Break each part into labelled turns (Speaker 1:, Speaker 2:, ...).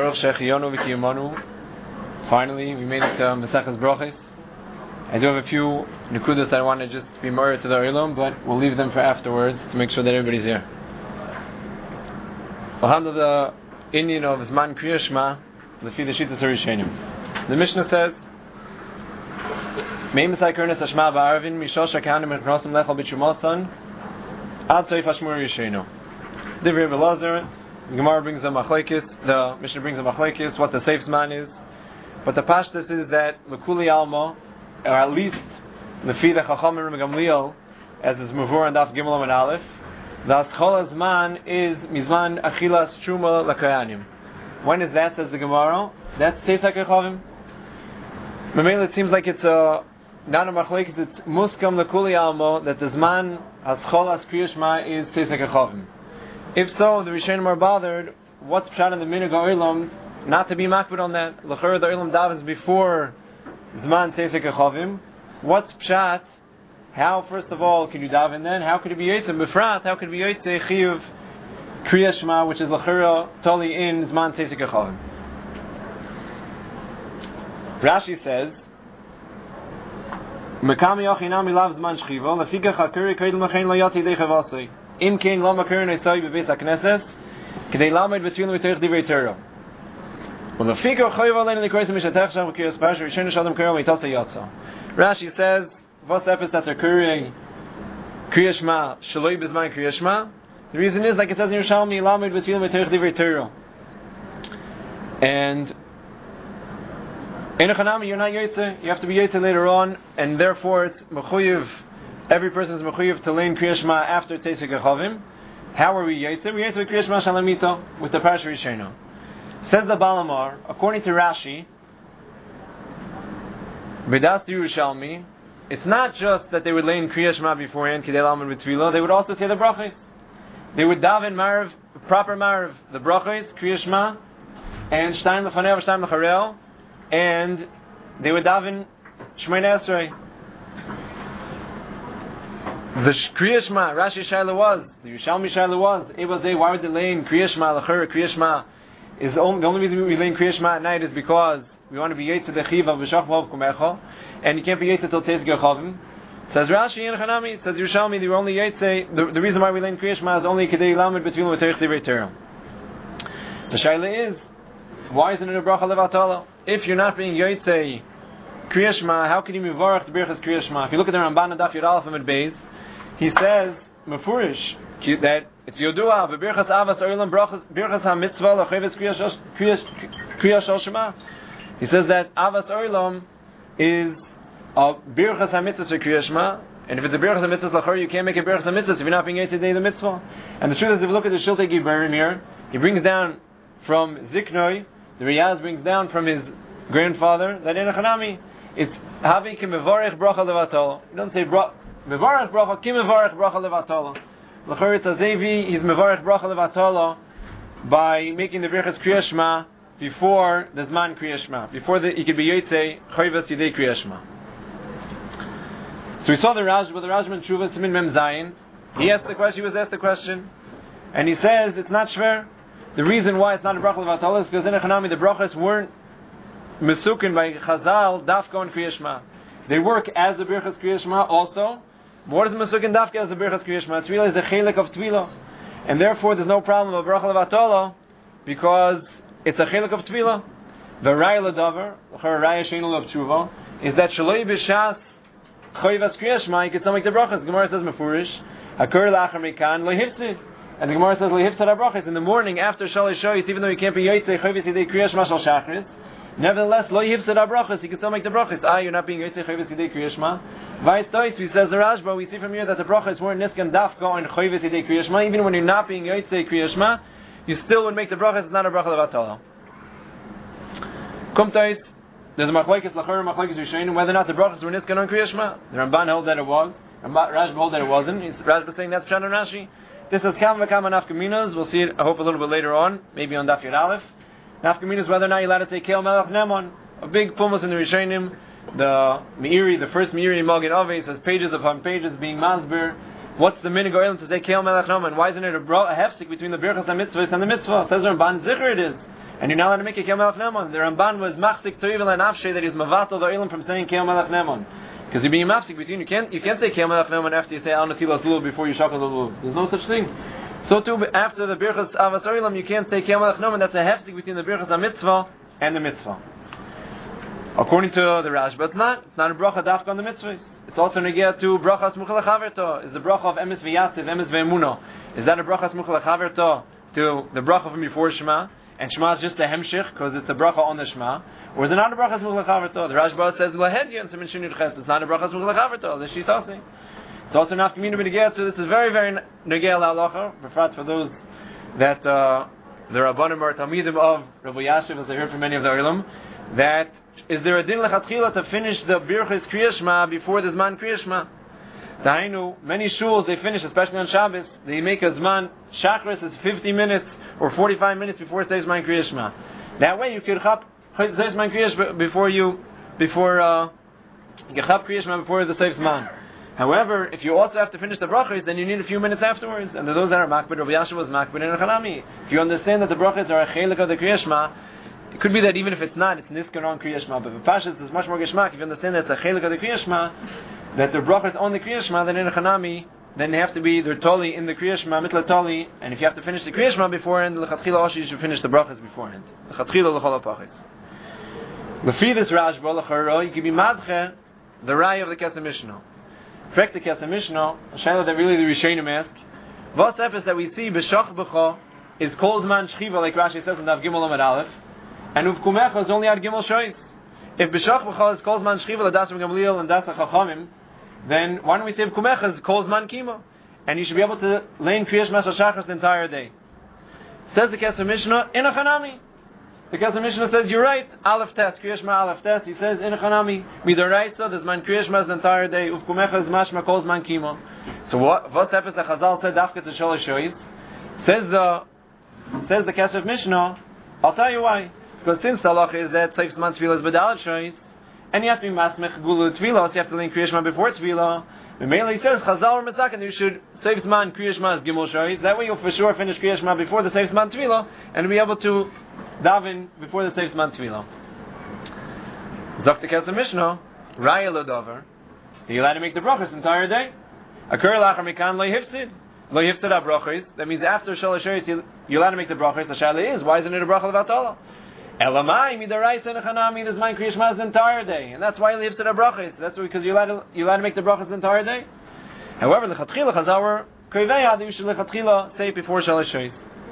Speaker 1: Baruch Shechiyonu V'Kiyumanu. Finally, we made it to Maseches Brachos. I do have a few nekudas that I want to just be married to the Olam, but we'll leave them for afterwards to make sure that everybody's here. We'll handle the Indian of Zman Kriya Shema, the Shittas HaRishonim. The Mishnah says, Meim Mesai Kernes Hashma Ba'arvin Mishosh HaKahanim Mechnosim Lechal B'Trumosan Ad Soif Hashmur Yishenu. Divrei Belazar. The Gemara brings a machlekes, the Mishnah brings a machlekes, what the safe zman is. But the pashtus is that L'kuli Alma, or at least L'fi the Chachamim Gamliel, as is Mavur and Daf Gimel and Aleph, the Aschol Zman is Mizman Achilas Truma L'Kayanim. When is that, says the Gemara? That's Seis HaKechavim. Mamela, it seems like it's not a machlekes, it's Muskam L'kuli Alma, that the Zman Aschol As Kriya Shema is Seis HaKechavim. If so, the Rishonim are bothered. What's pshat in the minhag ha'olam not to be makbid on that? L'chora the olam davens before zman seis hakechavim. What's pshat? How, first of all, can you daven then? How could it be yotzei befrat? How could it be yotzei chiyuv kriya shema, which is l'chora totally in zman seis hakechavim? Rashi says, "Mekami yochinam ilav zman shchiva lefikach hakuri kaidel mechein lo yati dei chavasei." Im kein lo makurin esay bebeis hakneses, k'dei lamed between v'terich divrei Torah. When the fikar chayav alein likrois mishatech sham v'kiras parsha rishon shadam karo mitasa yatsa. Rashi says, "What's the episode that occurring Kriya Shema shaloi bezman Kriya Shema?" The reason is, like it says in Yerushalmi, lamed between v'terich divrei Torah. And in a chanami, you're not yotzei. You have to be yotzei later on, and therefore it's mechuyev. Every person is mechuyev to learn Kriya Shema after Seis HaKechavim. How are we yotzei? We yotzei with Kriya Shema Shalamito, with the Parsha Rishona. Says the Balamar, according to Rashi, B'das Yerushalmi, it's not just that they would learn Kriya Shema beforehand, K'dei Lamed B'Tfilah, they would also say the brachos. They would daven Marav, proper Marav, the brachos, Kriya Shema, and Shtayim L'Fanei Shtayim L'Charel, and they would daven Shemona Esrei. The Kriya Shema, Rashi Shaila was, the Yerushalmi Shaila was, it was why would they lay in Kriya Shema, L'chera Kriya Shema, is the only reason we lay in Kriya Shema at night is because we want to be Yetzeh the Chiva V'shach V'ov Kumecha, and you can't be Yetzeh till Teis Gechavim. Says Rashi in Chanami, says Yerushalmi, they were only Yetzeh, the reason why we lay in Kriya Shema is only Kedei Lamed Between L'Terich Divrei Torah. The Shaila is, why isn't it a bracha levatala? If you're not being Yetzeh Kriya Shema, how can you mivarach the Birchas Kriya Shema? If you look at the Ramban and Daf Yud Aleph Amud Beis, he says, Mefurish, that it's Yodua, B'birchas Avas Olam, Birchas HaMitzvah, L'cheves Kriya Shal Shema. He says that Avas Olam is a Birchas HaMitzvah to Kriya Shema, and if it's a Birchas HaMitzvah L'chor, you can't make a Birchas HaMitzvah if you're not being Yetzei the Mitzvah. And the truth is, if you look at the Shiltei Giberim here, he brings down from Ziknoi, the Riyaz brings down from his grandfather, that in a Chanami, it's Havi Ki Mevarech Bracha Levatol. You don't say Mevarech bracha, ki mevarech bracha levatala. L'chor Tazevi, he's mevarech bracha levatala by making the birchas Kriya Shema before the Zman Kriya Shema, before he could be yotzei chayvas yidei Kriya Shema. So we saw the Rajman Tshuva Simin Mem Zayin. He was asked the question, and he says it's not shver. The reason why it's not a bracha levatala is because in Echanami the brachas weren't mesukin by Chazal dafka and Kriya Shema. They work as the birchas Kriya Shema also. What is Mesukin Dafka as the Birchas Kriya Shema? Tvila is the chelik of Tvila. And therefore there's no problem of Bracha Levatala because it's a chelik of Tvila. The Raya Ladavar, the Raya Sheinul of Tshuva, is that Shaloi B'Shas Choyvas Kriya Shema, you can still make the Brachas. The Gemara says Mefurish, Hakur Lachar Mekan Lehivsid. And the Gemara says Lehivsid HaBrachas. In the morning after Shalei Shoyis, even though you can't be Yotzei Choyvas Yidei Kriya Shema Shal Shachris, nevertheless, Lo Yivsid HaBrachas, you can still make the Brachas. You're not being Yotzei Choyvas Yidei Kriya Shema. Vice Toisvi says the Rashba, we see from here that the brachas weren't niskan dafka and choyves yidei Kriya Shema. Even when you're not being yotzei Kriya Shema, you still would make the brachas. It's not a bracha levatala. Kumtais, there's a machlekes lachor, machlekes rishonim whether or not the brachas were niskan on Kriya Shema. The Ramban held that it was. Rashba held that it wasn't. Rashba saying that's Pshat and Rashi. This is kam v'kam nafkaminas. We'll see it, I hope, a little bit later on, maybe on Daf Yud Aleph. Nafkaminas, whether or not you're allowed to say Kel Melech Nemon. A big pumas in the rishonim. The Meiri, the first Meiri Magen Avos, says pages upon pages being masber. What's the minhag oilam to say Keil Melech Noman? Why isn't it a hefsek between the birchas and mitzvahs and the mitzvah? Says Ramban Zicher it is. And you're not allowed to make a Kel Melech Nemon. The Ramban was Machzik Toivel and Afshe that he's Mavatal the Olam from saying Kel Melech Nemon. Because you're being Machzik between, you can't say Kel Melech Nemon after you say Al Natilas Lulav before you Shakal Lulav. There's no such thing. So too, after the Birchas Avas Olam, you can't say Kel Melech Nemon. That's a hefsik between the Birchas HaMitzvah and the Mitzvah. According to the Rashba, it's not a bracha dafka on the mitzvahs. It's also negea to bracha smucha lechaverto. Is the bracha of emes v'yatziv, emes v'emuno, is that a bracha smucha lechaverto to the bracha from before Shema? And Shema is just a hemshich because it's a bracha on the Shema. Or is it not a bracha smucha lechaverto? The Rashba says lahedya and simin shinir ches. It's not a bracha smucha lechaverto. The shitasi. It's also not community negea to. This is very very negea la'alacha. For those that the Rabbanim are Talmidim of Rabbi Yashiv, as I heard from many of the Olam, that is there a din lechatchila to finish the birchas Kriyas Shema before the Zman Kriyas Shema? Dahainu, many shuls they finish, especially on Shabbos, they make a Zman Shachris is 50 minutes or 45 minutes before it says Zman Kriyas Shema. That way you could chap Zman Kriyas before you chap Kriyas Shema before the safe Zman. However, if you also have to finish the brachas, then you need a few minutes afterwards. And those that are makbid, Rabbi Yasha was makbid in Chanami. If you understand that the brachas are a chelik of the Kriyas Shema, it could be that even if it's not, it's niskan on Kriyas Shema. But Pashas is much more geschmack. If you understand that it's a chelik of the Kriyas Shema, that the brachas on the Kriyas Shema, then in Chanami, then they have to be, they're totally in the Kriyas Shema, mitla totally. And if you have to finish the Kriyas Shema beforehand, l'chatchila also you should finish the brachas beforehand. L'chatchila l'chol ha'pachis. L'fi this Rashba l'charo, you can be madche the raya of the Kesef Mishnah. Correct the Kesef Mishnah, a shayla that really the Rishonim ask. What's happens that we see b'shach b'cha is kol zman shchiva, like Rashi says in Daf Gimel Amud Aleph, and uvkumecha is only at Gimel Shoyz. If b'shach b'cha is kol zman shchiva l'das v'gamliel and das ha'chachamim, then why don't we say uvkumecha is kol zman kima, and you should be able to lay in Kriyas Shema Shachris the entire day. Says the Kesef Mishnah in a chanami. The Kesef Mishnah says you're right. Aleph Tes Kriyas Shema Aleph Tes. He says in a chanami midoraisa there's man Kriyas Shema the entire day. Uvkumecha is mashma kol zman kima. So what happens that Chazal said dafka to Sholosh Shoyz? Says the Kesef Mishnah, I'll tell you why. Because since the halacha is that Seif Zman Tefillah is B'dalat Shoyz, and you have to be Masmech Gulu Tefillah, so you have to link Kriyas Shema before Tefillah. Mainly he says Chazal or Mesaken, you should Seif Zman Kriyas Shema is Gimel Shoyz. That way you'll for sure finish Kriyas Shema before the Seif Zman Tefillah, and be able to daven before the Seif Zman Tefillah. Zok the Kesef Mishnah, Raya Lodover, you're allowed to make the brachas the entire day. Akur lachar mikan lo yifsid. Lo yifsid ha-brachas. That means after Shalosh Shoyz, you're allowed to make the brachas. The shaila is, why isn't it a bracha levatala? Elamai midaraisa nechanami, this mind Kriyas Shema the entire day. And that's why you yifsid ha-brachas. That's because you're allowed to make the brachas the entire day. However, lechatchila chazar koiveya, that you should lechatchila say it before Shalosh Shoyz.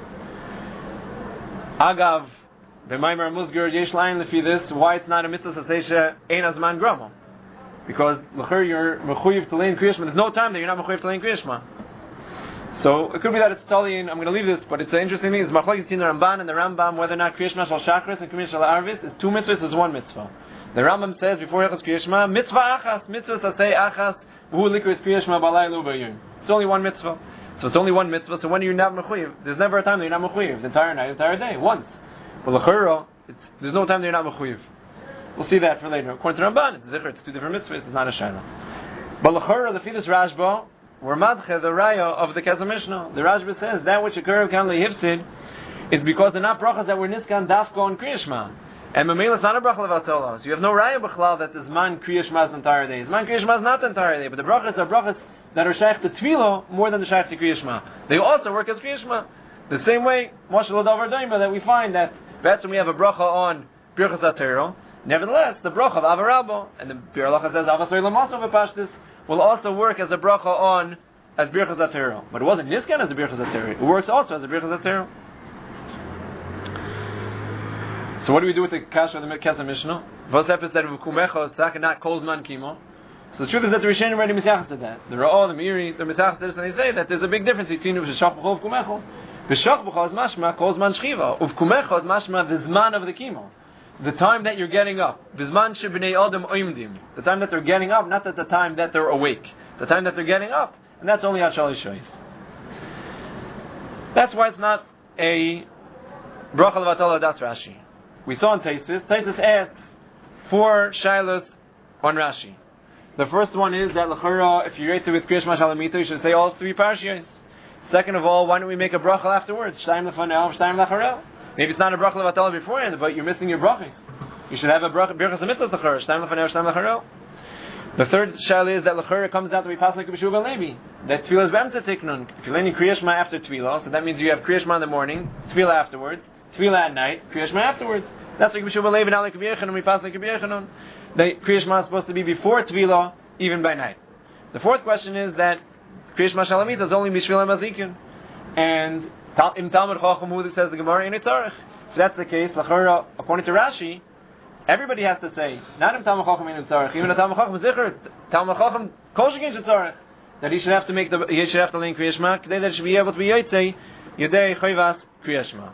Speaker 1: Agav, b'maimer musgar yesh lain lefi this, why it's not a mitzvah sasesha ein azman grama. Because you're mechuyev to lein Kriyas Shema. There's no time that you're not mechuyev to lein Kriyas Shema. So it could be that it's totally in. I'm going to leave this, but it's an interesting thing. It's machlokes between the Ramban and the Rambam whether or not Kriyas Shema shal shachris and Kriyas Shema shal arvis is two mitzvahs, is one mitzvah. The Rambam says before Hilchos Kriyas Shema, mitzvah achas, mitzvah sasei achas, v'hu likris Kriyas Shema balaylu b'yom. It's only one mitzvah. So it's only one mitzvah. So when you're not mechuyev, there's never a time that you're not mechuyev. The entire night, the entire day, once. Well, there's no time that you're not mechuyev. We'll see that for later. According to Ramban, it's different. It's two different mitzvahs. It's not a shayla. But l'chora, the Fidus Rashba, we're madche the raya of the Kesef Mishnah. The Rashba says that which occurred kan lehifsid is because they're not brachas that were niskan dafka on Kriyas Shema. And Mamela is not a bracha levatala. So you have no raya b'chlal that is man Kriyas Shema the entire day. Man Kriyas Shema is not the entire day, but the brachas are brachas that are shaykh to Tefillah more than the shaykh to Kriyas Shema. They also work as Kriyas Shema. The same way, Moshe L'davar Daima, that we find that that's when we have a bracha on Birchas HaTorah. Nevertheless, the bracha of Avarabo and the Bir Halacha says Avasoi Lamaso v'Pashtis will also work as a bracha on as Birchas HaTorah. But it wasn't niskan as a Birchas HaTorah. It works also as a Birchas HaTorah. So what do we do with the kasha of the Kesef Mishnah? Vos epis that v'kumecha sakin not kol zman kimo. So the truth is that the Rishonim already misachas to that. The Ra'ah, the Miri, they're misachas to this, and they say that there's a big difference between v'shach b'chol v'kumecha. V'shach b'chol is mashma kol zman shchiva. V'kumecha is mashma the zman of the kimo. The time that you're getting up. V'zman shebnei adam oimdim. The time that they're getting up, not at the time that they're awake. The time that they're getting up. And that's only at Shalosh Shoyz. That's why it's not a bracha levatala das Rashi. We saw in Taisus. Taisus asks 4 shaylos on Rashi. The first one is that l'chara, if you rate it with Kriyas Shema Shalamita, you should say all 3 parshiyos. Second of all, why don't we make a bracha afterwards? Shtayim lefanel, shtayim lacharel. Maybe it's not a bracha levatala beforehand, but you're missing your brachas. You should have a bracha birchas mitzvahs l'chor. Sh'taim l'fanei, sh'taim l'charel. The third shayla is that l'chor comes out to be passed like a b'shuva levi. That tefillah is b'emtza tiknun. If you're learning Kriya Shema after tefillah, so that means you have Kriya Shema in the morning, tefillah afterwards, tefillah at night, Kriya Shema afterwards. That's like b'shuva levi, not like a b'yechanun, we pass like a b'yechanun. The Kriya Shema is supposed to be before tefillah, even by night. The fourth question is that Kriya Shema shalamit is only b'shvil mazikin. And in Talmud Chacham Hudik says the Gemara in Itzarech. If that's the case, l'chora, according to Rashi, everybody has to say, not in Talmud Chacham in Itzarech, even in Talmud Chacham Zichur, Talmud Chacham Kol Shekin Itzarech, that he should have to learn Kriya Shema, that it should be able to be Yotzei Yedei Chayvas Kriya Shema.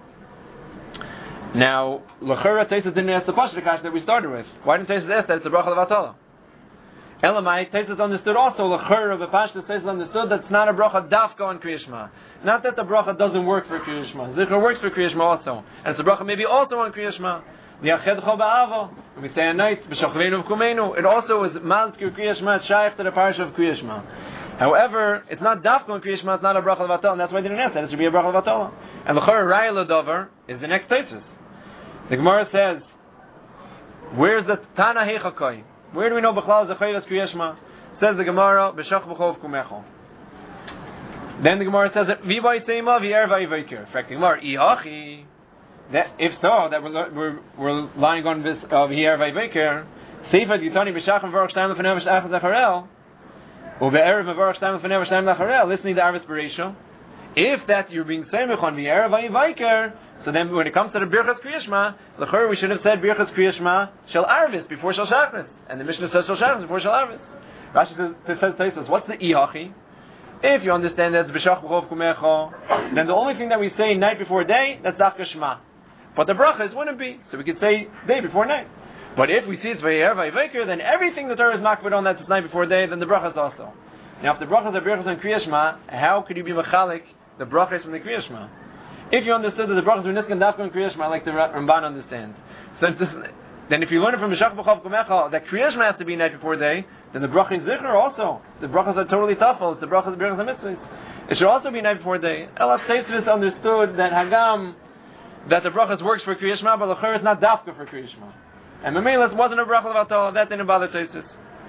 Speaker 1: Now, l'chora Teisus didn't ask the Pasha that we started with. Why didn't Teisus ask that it's a bracha levatala? Elamai, Teisus understood also, l'chora the Pasha Teisus understood that's not a bracha dafka on Kriya Shema. Not that the bracha doesn't work for Kriya Shema. Zichur works for Kriya Shema also. And it's a bracha maybe also on Kriya Shema. When we say at night, it also is mazkir Kriya Shema, it's shaykh to the parish of Kriya Shema. However, it's not dafka on Kriya Shema, it's not a bracha levatala, and that's why I didn't ask that. It should be a bracha levatala. And l'chora raya l'dover is the next Teisus. The Gemara says, where's the Tana Heichakai? Where do we know B'chlal Zechayvas Kriya Shema? Says the Gemara, B'shach B'chov Kumecho. Then the Gemara says, V'bai Seima V'er V'ayvayker. In fact, the Gemara, Ihachi. If so, that we're lying on this V'er V'ayvayker, Seifat Yitani B'shach V'varach Shtaim L'fenev V'shach Zacharel, U'be'er V'varach Shtaim L'fenev V'shtaim L'charel, listening to Arvis Bereisha. If that you're being Seimach on V'er V'ayvayker, so then when it comes to the Birchas Kriya Shema, l'chor we should have said Birchas Kriya Shema Shel Arvis before Shel Shachris. And the Mishnah says Shel Shachris before Shel Arvis. Rashi says, what's the Ihachi? If you understand that it's B'shach B'chov Kumecho, then the only thing that we say night before day, that's Dafka Shema. But the Brachas wouldn't be. So we could say day before night. But if we see it's V'yer V'ayvayker, then everything the Torah is makbid on that it's night before day, then the Brachas also. Now if the Brachas are Birchas and Kriya Shema, how could you be Mechalik the Brachas from the Kriya Shema? If you understood that the brachas were niskan dafka and Kriya Shema, like the Ramban understands, then if you learn it from B'shach B'chov Kumecha that Kriya Shema has to be night before day, then the bracha is zichur also. The brachas are totally tafel. It's the brachas of birchas and mitzvahs. It should also be night before day. Elas Teisus understood that Hagam, that the brachas works for Kriya Shema, but the l'chor is not dafka for Kriya Shema. And Memelas wasn't a bracha levatala. That didn't bother Teisus.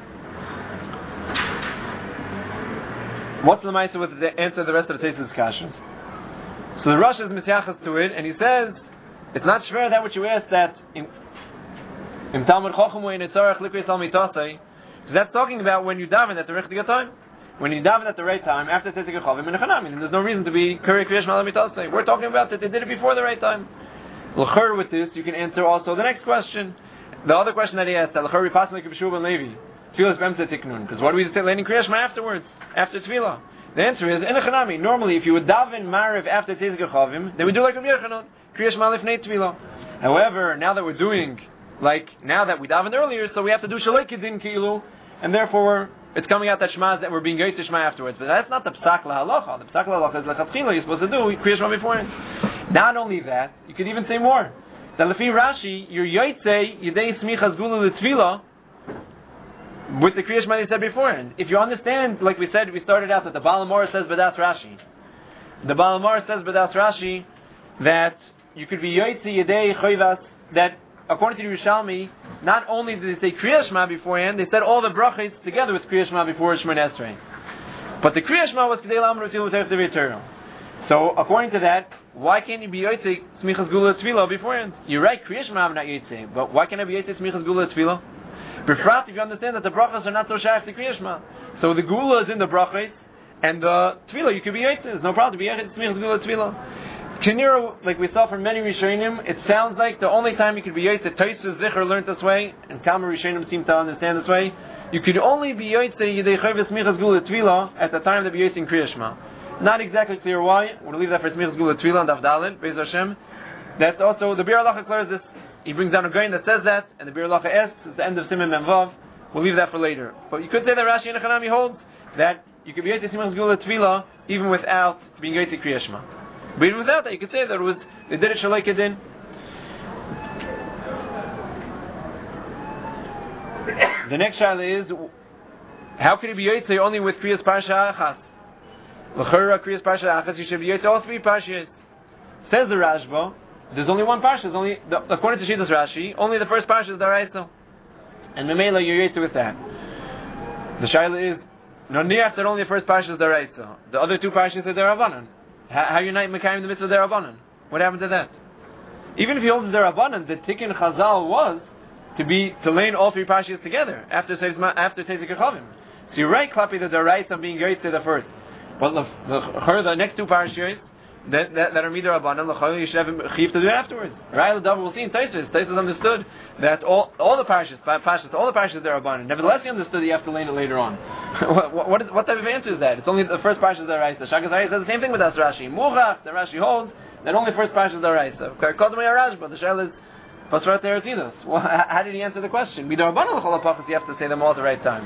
Speaker 1: What's the ma'aseh with the answer to the rest of the Teisus questions? So the Rosh is misyachas to it, and he says, it's not shver that what you asked that in Talmud Chacham in Itzarech Likris Al Mitasei, because that's talking about when you daven at the richtige time. When you daven at the right time, after Tzitzik Chavim and Echanami, there's no reason to be Kuri Kriya Shema Al Mitasei. We're talking about that they did it before the right time. L'chor with this, you can answer also the next question. The other question that he asked, that L'chor Ripasim Like B'Shuv and Levi, Tfilas B'Emtze Tiknun, because what do we say, learning Kriya Shema afterwards, after Tfilah? The answer is, in a chanami, normally if you would daven Mariv after Tzitzik Chavim, they would do like Rabbi Yochanan, Kriya Shema Lifnei Tefillah. However, now that we're doing, now that we davened earlier, so we have to do Shalei Kedin Kilu, and therefore, it's coming out that Shema that we're being Yotzei to Shema afterwards. But that's not the Psak LaHalacha. The Psak LaHalacha is Lechatchila, you're supposed to do Kriya Shema beforehand. Not only that, you could even say more. That Lefi Rashi, your Yotzei, Yedei Smichas Gulu L'Tefillah, with the Kriya Shema they said beforehand. If you understand, like we said, we started out that the Baal HaMorah says B'das Rashi. The Baal HaMorah says B'das Rashi that you could be Yotzei Yedei Choyvas, that according to the Yerushalmi, not only did they say Kriya Shema beforehand, they said all the brachas together with Kriya Shema before Shemoneh Esrei. But the Kriya Shema was Kedei L'Amar V'Tilu V'Terech Devei Torah. So according to that, why can't you be Yotzei Smichas Gula Tefillah beforehand? You're right, Kriya Shema I'm not Yotzei, but why can't I be Yotzei Smichas Gula Tefillah? Befrat, if you understand that the brachas are not so shaykh to Kriya Shema. So the gula is in the brachas, and the tefillah you could be yotzei. There's no problem to be yotzei smichas gula tefillah. Kinira, like we saw from many Rishonim, it sounds like the only time you could be yotzei, Taisus Zichar learned this way, and Kama Rishonim seem to understand this way. You could only be yotzei yedei chayvus smichas gula tefillah at the time to be yotzei in Kriya Shema. Not exactly clear why. We'll leave that for smichas gula tefillah and Daf Daled, Beis Hashem. That's also the Bir Halacha declares this. He brings down a grain that says that, and the Bir Halacha asks, it's the end of Siman Memvav. We'll leave that for later. But you could say that Rashi and Echanami holds that you could be Yotzei Simchas Gula Tefillah even without being Yotzei Kriya Shema. But even without that, you could say that they did it Shalei Kedin. The next shayla is, how could you be Yotzei only with Kriyas Parsha Achas? L'chora Kriyas Parsha Achas, you should be Yotzei all three Parshas. Says the Rashba, there's only one parsha. According to Shittas Rashi, only the first parsha is Daraisa. And Memela, you're yet with that. The Shaila is, Noniach, that only the first parsha is Daraisa. The other two parshas are Darabanan. How unite Mekayim the mitzvah Darabanan? What happened to that? Even if he holds the Darabanan, the Tikkun Chazal was to lane all three parshas together after Tezek Chavim. So you're right, Klapi, the Daraisa being great to the first. But the next two parshas that are Midar Rabbanan, you should have a chiv to do it afterwards. Right? We'll see in Taisus. Taisus understood that all the parshas are Rabbanan. Nevertheless, he understood that you have to lane it later on. what type of answer is that? It's only the first parsha is Daraisa. Shaka Zari says the same thing with us Rashi. Murach, the Rashi holds that only first parsha is Daraisa. Kodmei Rashba. The shayla is Pasrat Teretinos. How did he answer the question? Midar Rabbanan l'chol hapachas, you have to say them all at the right time.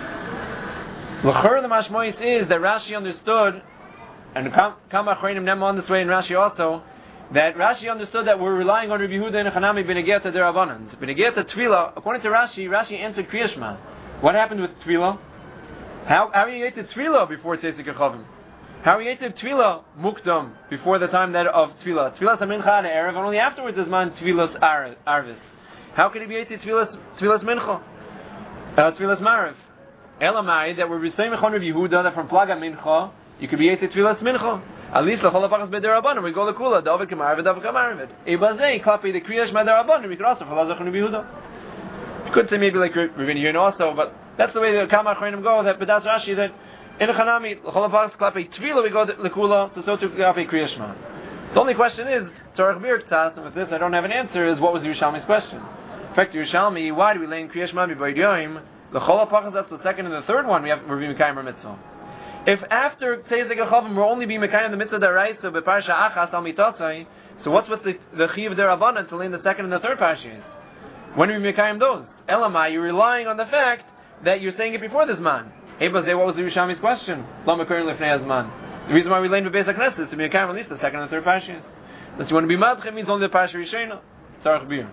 Speaker 1: L'chor the mashmois is that Rashi understood, and Kama Achreinim Nema on this way in Rashi also, that Rashi understood that we're relying on Rabbi Yehuda and Hanami B'negiyat Derabanan. B'negiyat Tefillah, according to Rashi answered Kriya Shema. What happened with Tefillah? How are you ate Tefillah before Tzeisik Chavim? How are you ate Tefillah Mukdam before the time that of Tefillah? Tefillah Mincha and Erev, and only afterwards is man Tefillah Arvis. How could it be ate Tefillah Mincha? Tefillah Marav. Elamai, that we're saying Mechon Rabbi Yehuda, that from Plaga Mincha, you could be ate Tefillah Mincha. At least the Cholapachas B'derabbanan, we go to Kula, David Kamarav, David Kamarav. Ebazei, copy the Kriyash B'derabbanan, we could also follow Zachon Rabbi Yehuda. You could say maybe like Ravina Yun also, but that's the way the Kama Achreinim go, that but that's Rashi, that in the Chanami, Cholapachas Klapi Tefillah, we go to Kula, so to Klapi Kriyash Ma. The only question is, Tzarech Birktas, and with this I don't have an answer, is what was the Yerushalmi's question? In fact, Yerushalmi, why do we lay in Kriyash Ma B'Bayid Yoim? The Cholapachas, that's the second and the third one, we have Rabbi Mekayim Mitzvah. If after Tzeisek Chavim we're only being Mekayim the Mitzvah Daraisa B'Parsha Achas Al Mitasai, so what's with the Chiv Derabanan to lay in the second and the third parshas? When are we Mekayim those? Elamai, you're relying on the fact that you're saying it before this man. Ebazeh, what was the Yerushalmi's question? Lo Mekayim Lefnei Azman. The reason why we lay in the Beis HaKnesset is to be Mekayim at least the second and the third parshas. Unless you want to be Madchem, means only the Parsha Rishena. Tzarech Bir.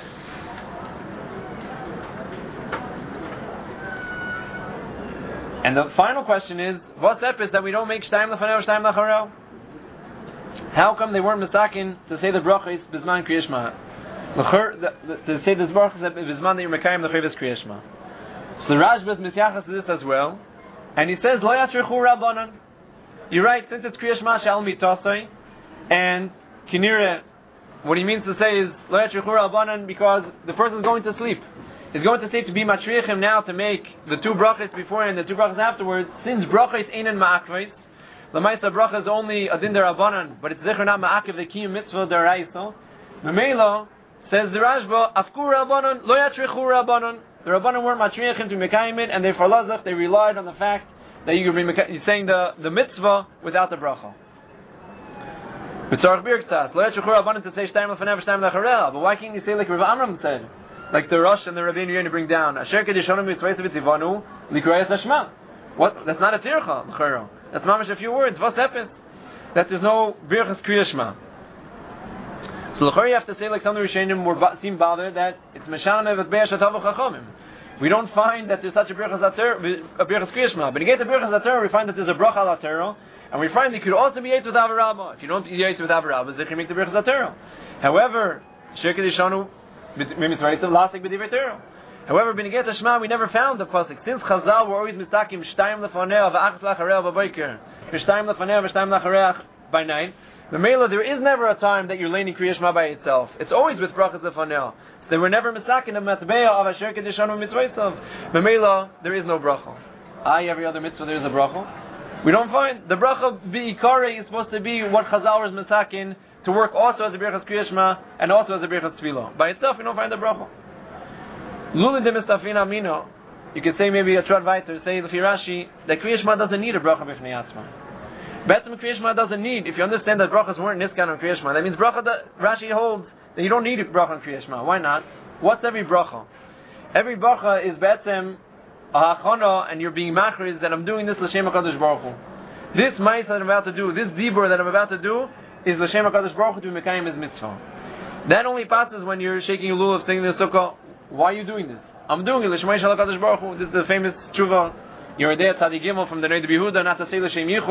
Speaker 1: And the final question is, what's up is that we don't make Shtayim Lefanei or Shtayim Lacharel? How come they weren't misakin to say the brachos Bizman Kriya Shema? To say this brachos Bizman that you're Mekayim the Chavis Kriya Shema. So the Rashba is misyachas to this as well, and he says Lo Yatrichu Rabbanan. You're right, since it's Kriya Shema Shal Mitasai, and Kinira, what he means to say is Lo Yatrichu Rabbanan because the person is going to sleep. He's going to say to be matrichim now to make the two brachas before and the two brachas afterwards. Since brachas ain't in ma'akves, the ma'isa bracha is only a din derabanan, but it's zikr not ma'akev the kiyum mitzvah deraisa. Memela says the Rashba, afkur rabbanan lo yatrichu rabbanan. The rabbanan weren't matrichim to mekayim it, and they for lazach they relied on the fact that you're saying the mitzvah without the bracha. B'tzarech birktas lo yatrichu rabbanan to say shtayim lefanei v'shtayim lacharel. But why can't you say like Rav Amram said? Like the Rosh and the Rabbeinu Yonah bring down, Asher Kedishonu Mitzvayis V'Tzivanu Likrayas Hashma. What? That's not a tircha, l'chero. That's mamash a few words. What's happens? That there's no birchas Kriya Shema. So l'chero you have to say like some of the Rishonim seem bothered that it's Meshana V'Tbeya Shatav V'Chachamim. We don't find that there's such a birchas Kriya Shema. But to get the birchas Atzera, we find that there's a bracha al Atzera, and we find it could also be Yetz with Avarabba. If you don't Yetz with Avarabba, they can make the birchas Atzera. However, Asher Kedishonu However, B'negiyat Hashma, we never found the pasuk. Since Chazal were always mistakim Shtayim Lefanei v'Achas Lacharei b'Boker, Shtayim Lefanei v'Shtayim Lacharei by night. The Mela, there is never a time that you're laning Kriya Shema by itself. It's always with brachas Lefanei. So they were never mistakim the matbeya of Asher Kedishonu Mitzvaysav. The Mela, there is no bracha. Every other mitzvah there is a bracha. We don't find the bracha bi'ikare is supposed to be what Chazal was mistakin, to work also as a birchas Kriya Shema and also as a birchas Tefillah. By itself, you don't find the bracha. Lulin de mistafin amino. You could say maybe a trad weiter, say the Rashi that Kriya Shema doesn't need a bracha b'fnei atzma. Betzim Kriya Shema doesn't need. If you understand that brachas weren't niskan on Kriya Shema, that means bracha that Rashi holds that you don't need a bracha on Kriya Shema. Why not? What's every bracha? Every bracha is betzim a hachana, and you're being machriz that I'm doing this l'shem hakadosh baruch hu. This ma'is that I'm about to do, this dibur that I'm about to do, is l'shem hakadosh baruch hu to be mekayim his mitzvah. That only passes when you're shaking a lulav, singing the sukkah. Why are you doing this? I'm doing it l'shem hakadosh baruch hu. This is the famous tshuva. You're there tzadi gimel from the Noda B'Yehuda, not to say l'shem yichud.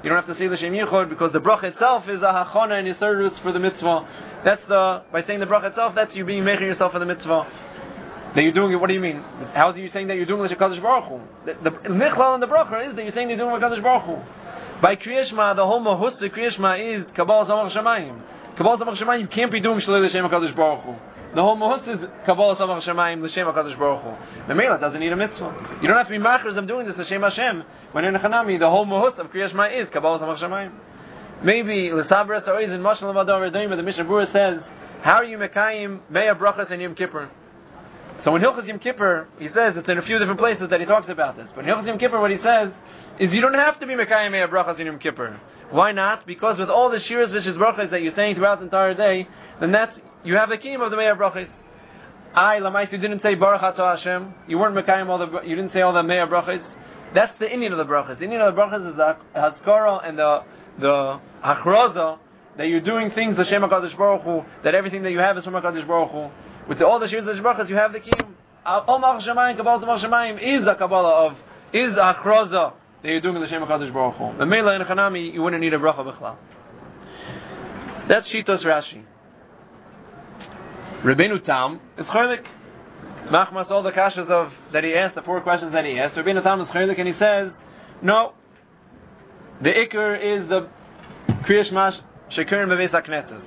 Speaker 1: You don't have to say L'Shem Yichud because the bracha itself is a hachana and yisarus for the mitzvah. By saying the bracha itself, that's you being making yourself for the mitzvah. That you're doing it, what do you mean? How is it you saying that you're doing L'Shem Kadosh Baruch Hu? The michlal in the bracha is that you're saying you're doing L'Kadosh Baruch Hu. By Kriya Shema, the whole mahus of Kriya Shema is Kabbalah Samach Shemayim. Kabbalah Samach Shemayim, you can't be doing Shalei L'Shem HaKadosh Baruch Hu. The whole mahus is Kabbalah Samach Shemayim L'Shem HaKadosh Baruch Hu. The Mela doesn't need a mitzvah. You don't have to be machers, I'm doing this L'Shem Hashem. When in Chanami, the whole mahus of Kriya Shema is Kabbalah Samach Shemayim. Maybe L'Sabra Sa'oiz in Mashal L'Madar Redoim, but the Mishnah Berurah says, how are you Mekayim Meya Brachas and Yom Kippur? So in Hilchos Yom Kippur, he says, it's in a few different places that he talks about this, but in Hilchos Yom Kippur what he says is you don't have to be Mekayim Meya Brachas in Yom Kippur. Why not? Because with all the shiras v'shis brachas that you're saying throughout the entire day, then you have the kiyum of the Meya Brachas. Lamais, you didn't say Baruch Atah Hashem, you weren't Mekayim you didn't say all the Meya Brachas. That's the Indian of the brachas. The Indian of the brachas is the Hazkara and the Achroza, that you're doing things L'Shem HaKadosh Baruch Hu, that everything that you have is from HaKadosh Baruch Hu. With all the shiras v'shis brachas, you have the kiyum. Omach Shemayim, Kabbalah Samach Shemayim is the Kabbalah is the Achroza that you're doing L'Shem HaKadosh Baruch Hu. The Mela in Chanami, you wouldn't need a bracha b'chlal. That's Shitos Rashi. Rabbeinu Tam is Chorlik. Machmas all the kashas that he asked, the 4 questions that he asked. Rabbeinu Tam is Chorlik, and he says, no, the Iker is the Kriya Shema Shekurim Bebeis HaKnesses.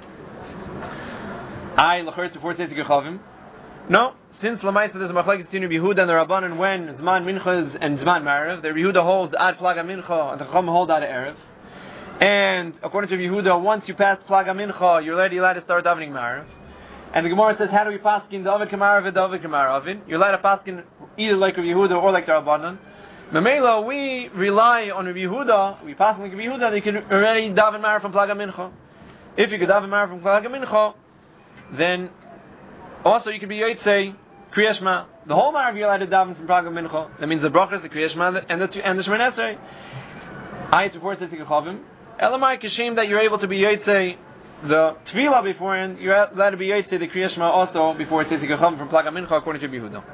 Speaker 1: L'chor before Tzeitzei Gechavim. No. Since Lamaisa there's a machlekes between Rabbi Yehuda and the Rabbanan when Zman Mincha is and Zman Marav, the Rabbi Yehuda holds Ad Plaga Mincha and the Chacham hold Ad Erev. And according to Rabbi Yehuda, once you pass Plaga Mincha, you're already allowed to start davening Marav. And the Gemara says, how do we paskin the Ovid Kamarav and the Ovid Kamaravin? You're allowed to paskin either like Rabbi Yehuda or like the Rabbanan. Memela, we rely on Rabbi Yehuda, we paskin like Rabbi Yehuda, that you can already daven Marav from Plaga Mincha. If you could daven Marav from Plaga Mincha, then also you could be Yotzei Kriya Shema. The whole Marav you're allowed to daven from Plaga Mincha. That means the brachas, the Kriya Shema, and the Shemoneh Esrei. Ayat before Tzeitzei Gechavim. Elamai Kishim that you're able to be Yotzei the Tefillah beforehand, you're allowed to be Yotzei the Kriya Shema also before Tzeitzei Gechavim from Plaga Mincha according to Yehuda.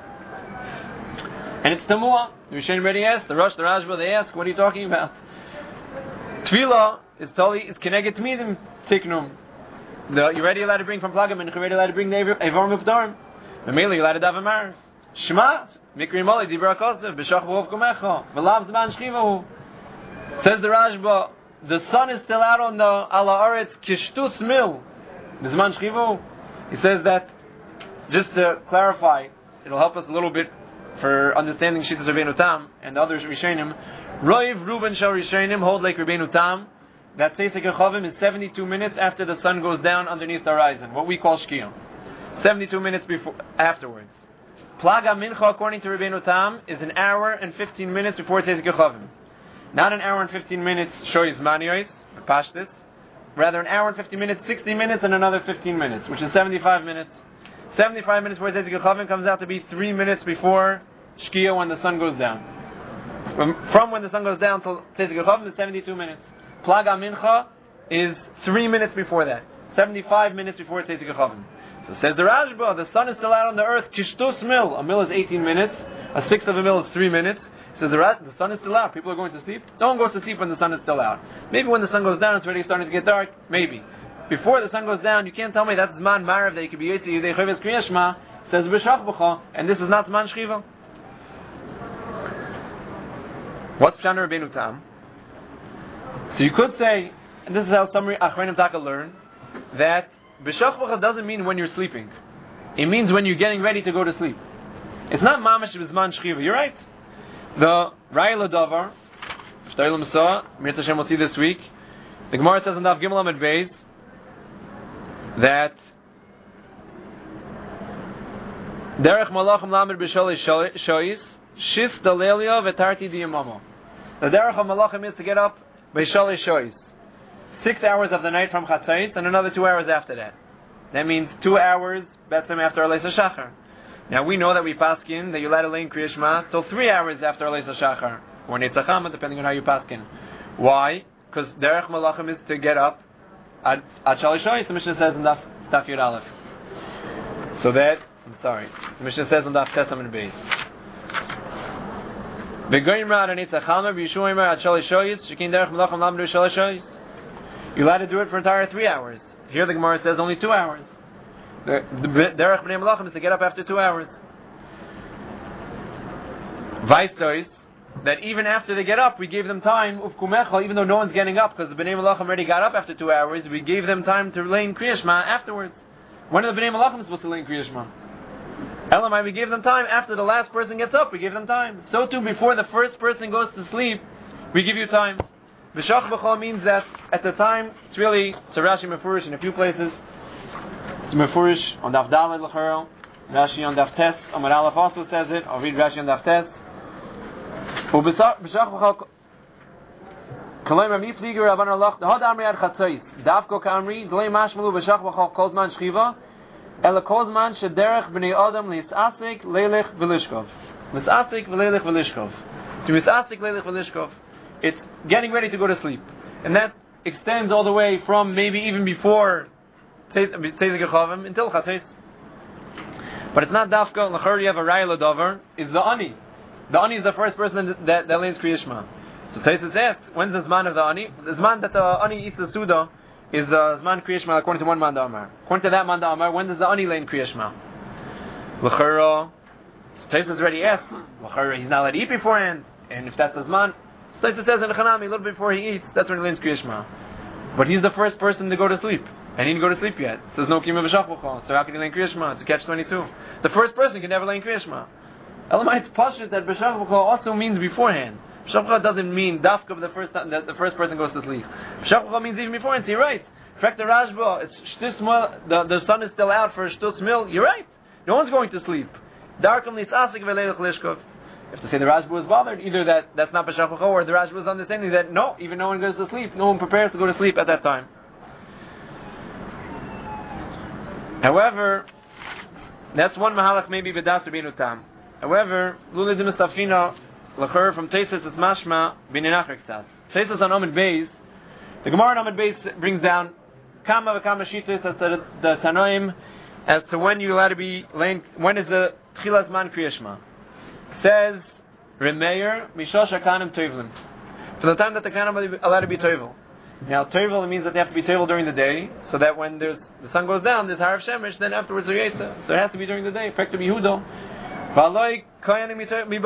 Speaker 1: And it's Tamua. The Rishonim already asked, the Rosh, the Rashba, they ask, what are you talking about? Tefillah is totally, it's Keneged Tmidim Tiknum. You're already allowed to bring from Plaga Mincha, you're already allowed to bring the Evarim Updarim. Memele, you're allowed to daven Marav. Shema, Mikri Moli, Dibra Kosev, B'shach B'hov Kumecha, V'lav Zman Shchivahu. Says the Rashba, the sun is still out on the Ala Aretz Kishtus Mil, B'zman Shchivahu. He says that, just to clarify, it'll help us a little bit for understanding Shittas Rabbeinu Tam and the other Rishonim. Roiv Ruben Shal Rishonim hold like Rabbeinu Tam, that Tzeitzei Gechavim is 72 minutes after the sun goes down underneath the horizon, what we call Shkiyah. 72 minutes afterwards. Plaga Mincha, according to Rabbeinu Tam, is an hour and 15 minutes before Tzeitzei Gechavim. Not an hour and 15 minutes shows Maniois, Pashtis. Rather, an hour and 15 minutes, 60 minutes, and another 15 minutes, which is 75 minutes. 75 minutes before Tzeitzei Gechavim comes out to be 3 minutes before Shkiyah when the sun goes down. From when the sun goes down till Tzeitzei Gechavim is 72 minutes. Plaga Mincha is 3 minutes before that. 75 minutes before Tzeitzei Gechavim. So says the Rashba, the sun is still out on the earth, Kishtus Mil. A mil is 18 minutes, a sixth of a mil is 3 minutes. So the sun is still out, people are going to sleep. No one goes to sleep when the sun is still out. Maybe when the sun goes down, it's already starting to get dark, maybe. Before the sun goes down, you can't tell me that's Zman Marav, that you could be Yotzei Yidei Choves Kriya Shema, says B'shach B'cha, and this is not Zman Shchiva. What's Pshan Rabbeinu Tam? So you could say, and this is how some Achronim Taka learn, that B'shach B'cha doesn't mean when you're sleeping. It means when you're getting ready to go to sleep. It's not Mamash B'zman Shchiva. You're right. The Raya Ladavar, Shtayla Masah, Mir Hashem will see this week. The Gemara says in Daf Gimel Amud Beis that Derech Malachim Lamed B'Sholei Shois Shis Dalelia V'Tarti Diyamamo. The Derech of Malachim is to get up B'Sholei Shois, 6 hours of the night from Chatzais and another 2 hours after that. That means 2 hours Betzim after Aleis HaShachar. Now we know that we paskin that you let a lane Kriya Shema till 3 hours after Aleis HaShachar or Netzachama, depending on how you paskin. Why? Because Derech Malachim is to get up at Shalei Shois. The Mishnah says in Daf Yud Aleph. So that the Mishnah says in Daf Tes Amud Beis. allowed to do it for entire 3 hours. Here the Gemara says only 2 hours. The derech b'nei malachim is to get up after 2 hours. Vaistois, that even after they get up, we gave them time, even though no one's getting up, because the b'nei malachim already got up after 2 hours, we gave them time to lay in Kriya Shema afterwards. When are the b'nei malachim supposed to lay in Kriya Shema? Elamai, we gave them time after the last person gets up, we gave them time. So too, before the first person goes to sleep, we give you time. V'shach b'chol means that at the time, it's Rashi Mefurish in a few places. It's Mefurish on Daf Daled L'charo, Rashi on Daf Tes, Amar Aleph also says it. I'll read Rashi on Daf Tes. V'shach b'chol Koloim Rami Fliger Rabban Allah Dahad Amri Ad Chatzos Davko Kamri Dlei Mashmalu V'shach b'chol Kozman Shchiva Ela Kozman Shederech B'nei Adam L'Isasik Leilech V'Lishkov L'Isasik V'Leilech V'Lishkov To L'Isasik Leilech V'Lishkov. It's getting ready to go to sleep, and that extends all the way from maybe even before Teizik Chavim until Chatzos. But it's not Dafka. L'chor you have a Raya L'Dover is the Ani. The Ani is the first person that lays Kriya Shema. So Teisus asks, when's the Zman of the Ani? The Zman that the Ani eats the Suda is the Zman Kriya Shema according to one Manda Amar. According to that Manda Amar, when does the Ani lay in Kriya Shema? L'chor, so Teisus already asked. L'chor, he's not allowed to eat beforehand, and if that's the Zman. Taisus says in the Chanami, a little bit before he eats, that's when he learns Kriya Shema. But he's the first person to go to sleep, and he didn't go to sleep yet. So there's no Kima V'Shach B'chol. So how can he learn Kriya Shema? It's a catch-22. The first person can never learn Kriya Shema. Elamai, it's pashut that B'Shach B'chol also means beforehand. B'Shach B'chol doesn't mean dafka the first time that the first person goes to sleep. B'Shach B'chol means even beforehand. So you're right. In fact, the Rashba, it's Shtus Mil, the sun is still out for Shtus Mil. You're right. No one's going to sleep. Darkam Nisasik V'Leilech Lishkov. If to say the Rashba was bothered, either that's not B'Shach B'chol, or the Rashba was understanding that no, even no one goes to sleep, no one prepares to go to sleep at that time. However, that's one mahalach maybe B'das Rabbeinu Tam. However, Luladim Mustafina, L'chor from Teisus is Mashma B'ninachar K'tzat. Teisus on Amud Beis, the Gemara on Amud Beis brings down Kama V'Kama Shitus as to the Tanoim as to when you're allowed to be laying, when is the Tchilas Man Kriya Shema. Says Remeir Mishosh Akanim Tovlim. For the time that the Kanim are allowed to be Tovil. Now Tovil means that they have to be Tovil during the day, so that when the sun goes down, there's Harav Shemesh, then afterwards they're Yetza. So it has to be during the day. Effective Yehudo. How can you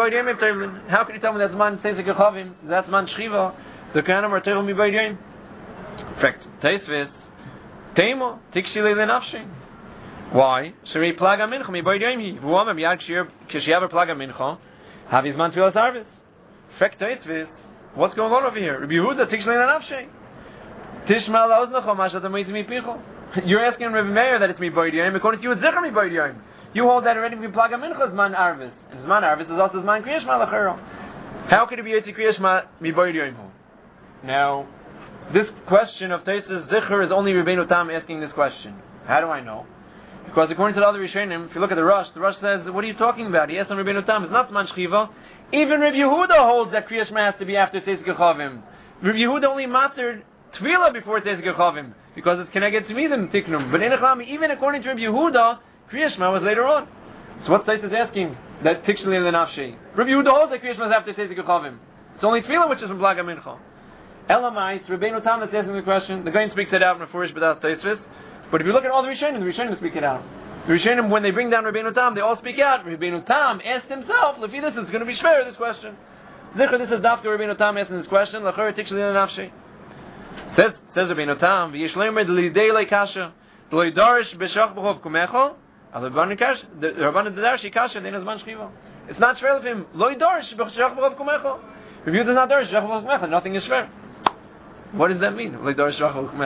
Speaker 1: tell me that's man Teizik Chavim? That's man Shchiva. The Kanim are Tovil Mibaydim. Fact. Teisvis Teimo Tikshile Lenafshi. Why? Sherei plaga mincha mi boydayim. V'omem yad kishiyav plaga mincha. Have his man tefillas harvest. Frek toitvis. What's going on over here? Rabbi Yehuda tikshlein anafshei. Tishma laoznacho mashat amoyim mi picho. You're asking Rabbi Meir that it's mi boydayim. According to you, it's zicher mi boydayim. You hold that already mi plaga mincha is man harvest. And man harvest is also man kriya shema lachero. How could it be yotzi kriya shema mi boydayim? Now, this question of Teisus zicher is only Rabbeinu Tam asking this question. How do I know? Because according to the other Rishonim, if you look at the Rosh says, what are you talking about? He asked on Rabbeinu Tam, it's not Zman Shchiva. Even Rabbi Yehuda holds that Kriya Shema has to be after Teizik Chavim. Rabbi Yehuda only mastered Tefillah before Teizik Chavim, because it's connected to Midim Tiknum. But in Echami, even according to Rabbi Yehuda, Kriya Shema was later on. So what Teisus is asking? That Tikshli Lenafshi. Rabbi Yehuda holds that Kriya Shema is after Teizik Chavim. It's only Tefillah which is from Plaga Mincha. Elamais, Rabbeinu Tam that's asking the question, the Gaon speaks it out in Mefurish B'das Teisus. But if you look at all the Rishonim speak it out. The Rishonim, when they bring down Rabbeinu Tam, they all speak out. Rabbeinu Tam asked himself, Lefi this is going to be shver, this question. Zichar, this is Dafka Rabbeinu Tam asking this question. L'chor tikshli l'nafshi. Says Rabbeinu Tam, V'yishleimer d'lidei le'kasha, d'loi darish b'shach b'chov kumecho, al Rabbanan d'darshi kasha, d'ein azman shchiva. It's not shver of him. Loi darish b'shach b'chov kumecho. If you do not darish b'shach b'chov kumecho, nothing is shver. What does that mean? What do you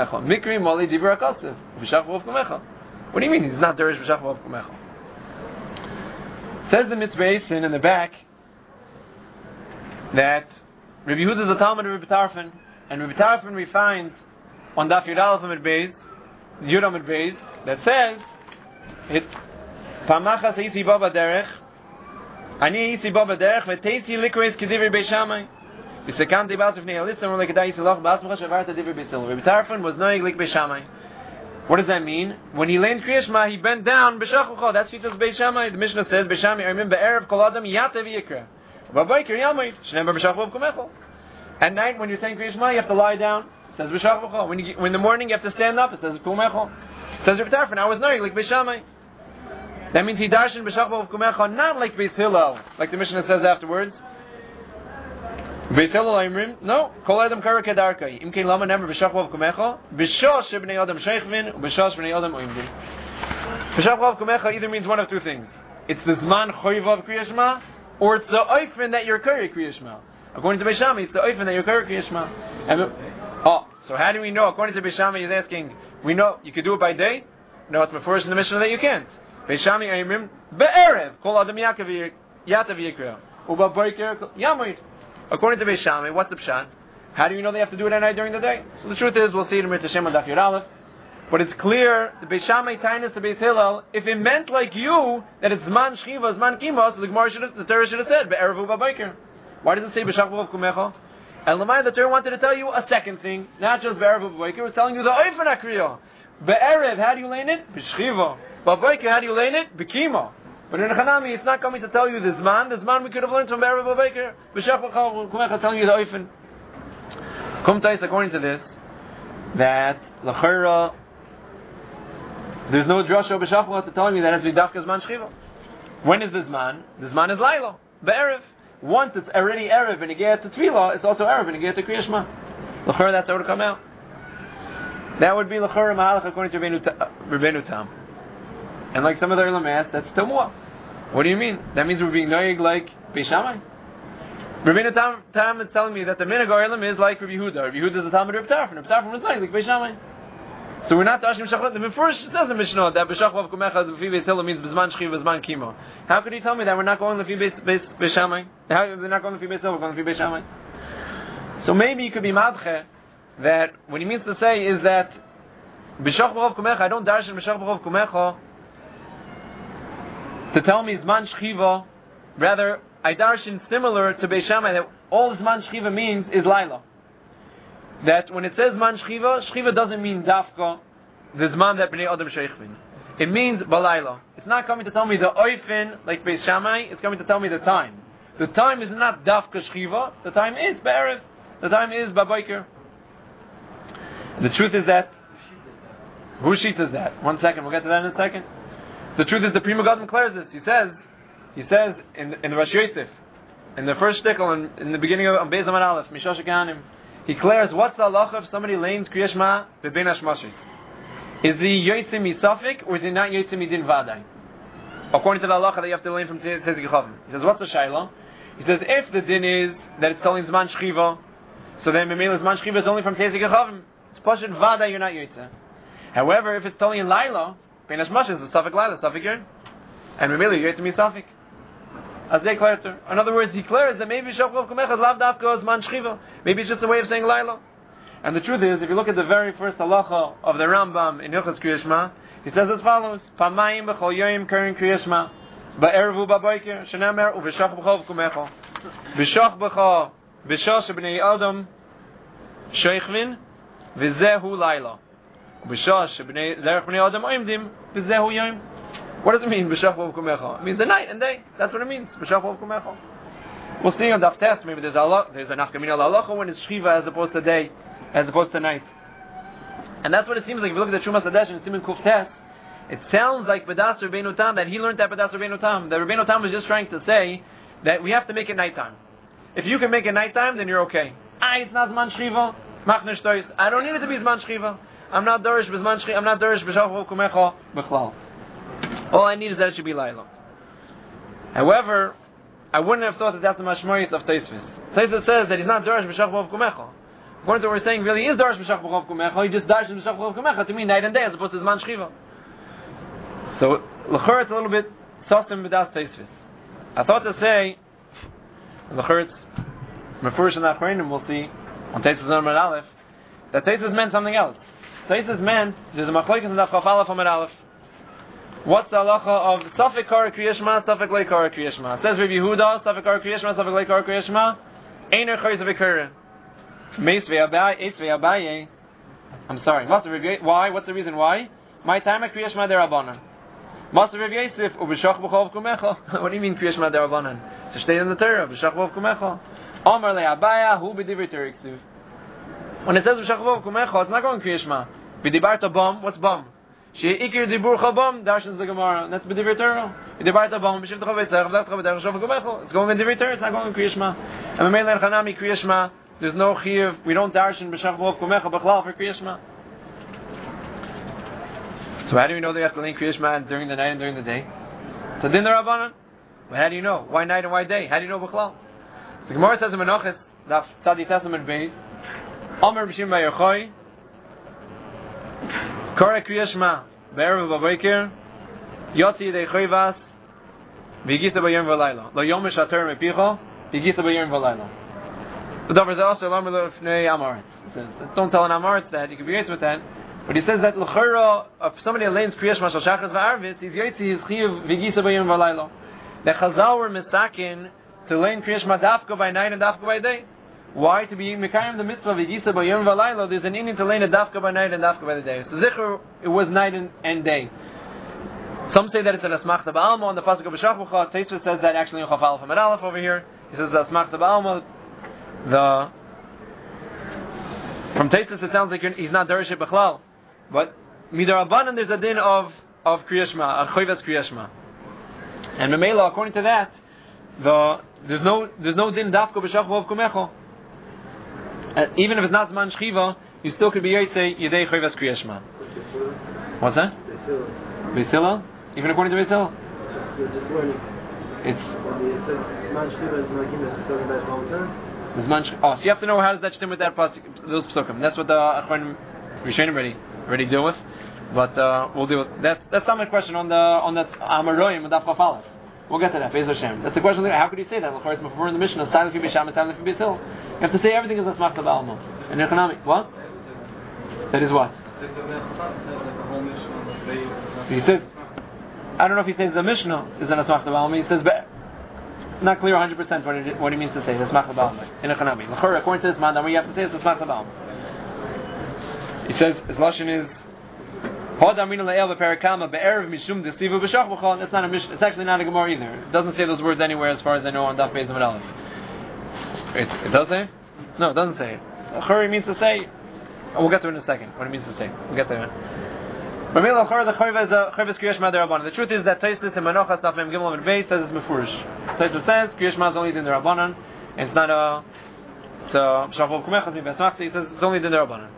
Speaker 1: mean? He's not Derish B'Shach B'Chov Kumecha. Says the Mitzvah in the back that Rabbi Yehuda is a Talmud of Rabbi Tarfon, and Rabbi Tarfon we find on Daf Yud Aleph Amud Beis, Yud Amud Beis, that says it Pamachas Yisi Baba Derech, Ani Yisi Baba Derech, V'Teisi Likreis Kedivri Beishamai. Rabbi Tarfon was knowing like Beishamai. What does that mean? When he learned Kriya Shema, he bent down B'Shach B'Chol. That's Shitas Beishamai. The Mishnah says Beishamai Armim Be'erev Kol Adam Yatev Yikra. At night, when you're saying Kriya Shema, you have to lie down. It says B'shach B'cha. When in the morning, you have to stand up. It says Kumecho. It says Reb Tarfon, I was knowing like Beis Shammai. That means he darshan B'shach B'cha, not like Beis Hillel, like the Mishnah says afterwards. Beis Hillel Aimrim, no. Kol Adam Kara Kedarkai. Im Kein Lama Nemer B'shach B'cha. B'shosh B'nei Adam Sheichvin. B'shosh B'nei Adam Oimdim. B'shach B'cha either means one of two things. It's the Zman Choyva of Kriya Shema, or it's the Oifen that you're Kari Kriya Shema. According to Beis Shammai, it's the Oifen that you're Kari Kriya Shema. So how do we know? According to Beis Shammai, he's asking, we know you could do it by day? No, it's before in the Mishnah that you can't. Beis Shammai Aimrim, Be'erev, Kol Adam Yatav Yikra, Uba Boiker Yamoid. According to Beis Shammai, what's the pshat? How do you know they have to do it at night during the day? So the truth is, we'll see it in Mirta Shem on Daf Yud Aleph. But it's clear, the Beis Shammai tinus to Beis Hillel, if it meant like you, that it's Zman Shchiva, Zman Kima, so the Torah should have said, Be'erev Uba Boiker. Why does it say B'shach B'chav Kumecha? And Lamai, the Torah wanted to tell you a second thing, not just Be'erev Uba Boiker, it was telling you the Oifen HaKriya. Be'erev, how do you learn it? B'shchiva. B'boiker, how do you learn it? B'kima. But in Hanami, it's not coming to tell you the Zman. The Zman we could have learned from Be'erev Uba Boiker. B'shach B'chav Kumecha telling you the Oifen. Kumtais, according to this, that L'chera, there's no drasha or B'shach B'chav to tell me that it's V'dafka Zman Shchiva. When is the Zman? The Zman is Laila. Be'erev. Once it's already Erev and you get to Tefillah, it's also Erev and you get to Kriya Shema. L'chera, that's how to come out. That would be L'chera Mahalach according to Rabbeinu Tam. And like some of the Olam asked, that's Tumua. What do you mean? That means we're being noyeg like Beis Shammai? Rabbeinu Tam is telling me that the Minhag Olam is like Rabbi Yehuda. Rabbi Yehuda is the Talmud of Reb Tarfon. Reb Tarfon was like Beis Shammai. So we're not Tashim Shachot. The first says in the Mishnah that B'shach B'chav Kumecha B'fi Beis Hillel means B'zman Shchiv B'zman Kimo. How could he tell me that we're not going B'fi Beis Shammai? How we're not going B'fi Beis Hillel, we're going B'fi Beis Shammai? So maybe you could be madche that what he means to say is that B'shach B'chav Kumecha, I don't darshan B'shach B'chav Kumecha to tell me Zman Shchiva. Rather, I darshan similar to Beis Shammai that all Zman Shchiva means is Laila. That when it says Zman Shchiva, Shchiva doesn't mean Dafka, the Zman that Bnei Adam Sheichvin. It means Balayla. It's not coming to tell me the Oifen like Beis Shammai, it's coming to tell me the time. The time is not Dafka Shchiva, the time is Be'erev, the time is Baboiker. The truth is that, whose sheet is that? 1 second, we'll get to that in a second. The truth is the Pri Megadim declares this. He says in the Rosh Yosef, in the first shtickle in the beginning of Beis Amar Aleph, Mishosh Kahanim, he declares, what's the halacha if somebody lanes Kriya Shema bebein hashmashis? Is he yotzim misafik or is he not yotzim midin vaday? According to the halacha that you have to lane from Tzezik Yechavim. He says, what's the shayla? He says, if the din is that it's telling Zman Shchiva, so then Memela Zman Shchiva is only from Tzezik Yechavim. It's Pashut vaday, you're not yotzim. However, if it's telling in Laila, bebein hashmashis, it's Safik Laila, Safik Yer. And Memela, you're yotzim misafik. As they declare. In other words, he declares that maybe B'shach B'chav Kumecha is lav dafka Zman Shchiva. Maybe it's just a way of saying Laila. And the truth is, if you look at the very first halacha of the Rambam in Hilchos Kriya Shema, he says as follows: Pamayim b'chol yoyim karin Kriya Shema, ba'erev u'ba'boiker, shenamer u'b'shach B'chav Kumecha, b'shach b'cha b'shach b'nei Adam sheichvin v'zehu Laila, b'shach b'nei Adam oimdim v'zehu yoyim. What does it mean, B'shach B'chav Kumecha? It means the night and day. That's what it means, B'shach B'chav Kumecha. We'll see on Daf Tes, maybe there's a nafkamina halacha when it's Shiva as opposed to day, as opposed to night. And that's what it seems like. If you look at the Shumas Hadesh and Siman Kuf Tes, it sounds like B'das Rabbeinu Tam, that he learned that B'das Rabbeinu Tam. That Rabbeinu Tam was just trying to say that we have to make it nighttime. If you can make it nighttime, then you're okay. It's not Zman Shiva, Machner Shtois. I don't need it to be Zman Shiva. I'm not Dorish B'zman Shiva, I'm not Dorish B'shach B'chav Kumecha B'chlal. All I need is that it should be Laila. However, I wouldn't have thought that that's the mashmoyis of Tosfos. Tosfos says that he's not Darash B'shach B'chav Kumecha. According to what we're saying, really is Darash B'shach B'chav Kumecha. He just Darash B'shach B'chav Kumecha to mean night and day as opposed to Zman Shchiva. So, l'chor it's a little bit sosim b'das Tosfos. I thought to say, l'chor it's Mefurish and Achreinim, we'll see on Tosfos Amar Aleph, that Tosfos meant something else. Tosfos meant there's a machlokes in Daf Chaf Aleph Amar Aleph. What's the halacha of Safek Kara Kriya Shema, Safek Lei Kara Kriya Shema? Says Rabbi Yehuda, Safek Kara Kriya Shema, Safek Lei Kara Kriya Shema, Einer Chayz V'Kara. Meis Ve'abaye. I'm sorry. Why? What's the reason why? My time at Kriya Shema Derabanan. Master Rav Yosef, U'B'shach B'chav Kumecha. What do you mean Kriya Shema Derabanan? It's a state in the Torah. V'shachvov kumecha. Amar le'abaya hu b'divrei Torah ksiv. When it says v'shachvov kumecha, it's not going Kriya Shema. V'dibarta bam. What's bam? She'ikir diburcha bam. Darshans the Gemara. That's b'divrei Torah. V'dibarta bam. V'shivtecha v'yitzach. V'davtecha v'davtecha v'shachvov kumecha. It's going in divrei Torah. It's not going Kriya Shema. And Mamela and Chanami Kriya Shema. There's no chiyuv. We don't darshan b'shachvov kumecha b'chlal for Kriya Shema. So how do we know they have to learn Kriya Shema during the night and during the day? So din the Rabbanan. But how do you know? Why night and why day? How do you know b'chlal? The Gemara says in Menachos, Daf Tzadi Testament Beis, Amar b'Shim B'Yochai, Kore Kriya Shema, Be'erev v'Baveiker, Yotzi Yidei Choivas, V'Yigisa B'Yom V'Layla. Lo Yom Mishater Mepicho, V'Yigisa B'Yom V'Layla. But Davar Zeh also, Lamar L'Fnei Amaretz. He says, don't tell an Amaretz that, you can be right with that. But he says that l'chora, if somebody learns Kriya Shema Shal Shachris v'Arvis, he's yotzi his chiyuv v'gisa b'yom v'laylo. The Chazal were misakin to learn Kriya Shema dafka by night and dafka by day. Why? To be mekayim the mitzvah v'gisa b'yom v'laylo, there's an inyan to learn a dafka by night and dafka by the day. So zichur, it was night and day. Some say that it's an asmachta ba'alma on the pasuk of B'shachbucha. Tosfos says that actually in Chaf Aleph Amud Aleph over here. He says the asmachta ba'alma. From Tosfos it sounds like he's not derish b'chlal. But midarabanan there's a din of Kriya Shema, a choivas Kriya Shema, and Memela according to that, there's no din dafko b'shachvov kumecho. Even if it's not zman shchiva, you still could be yotze yedei choivas Kriya Shema. What's that? Beis Hillel? Even according to Beis Hillel? It's so you have to know how does that stem with that those psukim. That's what the Achronim Rishonim already deal with, but we'll deal with that. That's not my question on the Amaroyim and Daf Chaf Aleph. We'll get to that. Be'ez Hashem. That's the question. How could you say that? L'chor it's before in the Mishnah. Silent fi Bisham, silent fi Beis Hillel. You have to say everything is a smachta ba'alma. And economic, what? That is what? He says, I don't know if he says the Mishnah is an asmachta ba'alma. He says, not clear 100% what he means to say. That's smachta ba'alma in economic. L'chor according to this man, what you have to say is smachta ba'alma. He says his lashon is Hod Amina Le'el Be'Perakama Be'erev Mishum Desivu B'Shachbucha. That's not a Mishnah. It's actually not a Gemara either. It doesn't say those words anywhere as far as I know on Daf Beis Amud Aleph. It does say? No, it doesn't say it. Churi means to say. We'll get to it in a second. What it means to say. We'll get to it. The truth is that Tosfos in Menachos Daf Mem Gimel Amud Beis says it's mefurish. Tosfos says Kriya Shema is only din derabanan. It's not a. So B'Shachvov Kumecha Mi Besmachta. He says it's only din derabanan.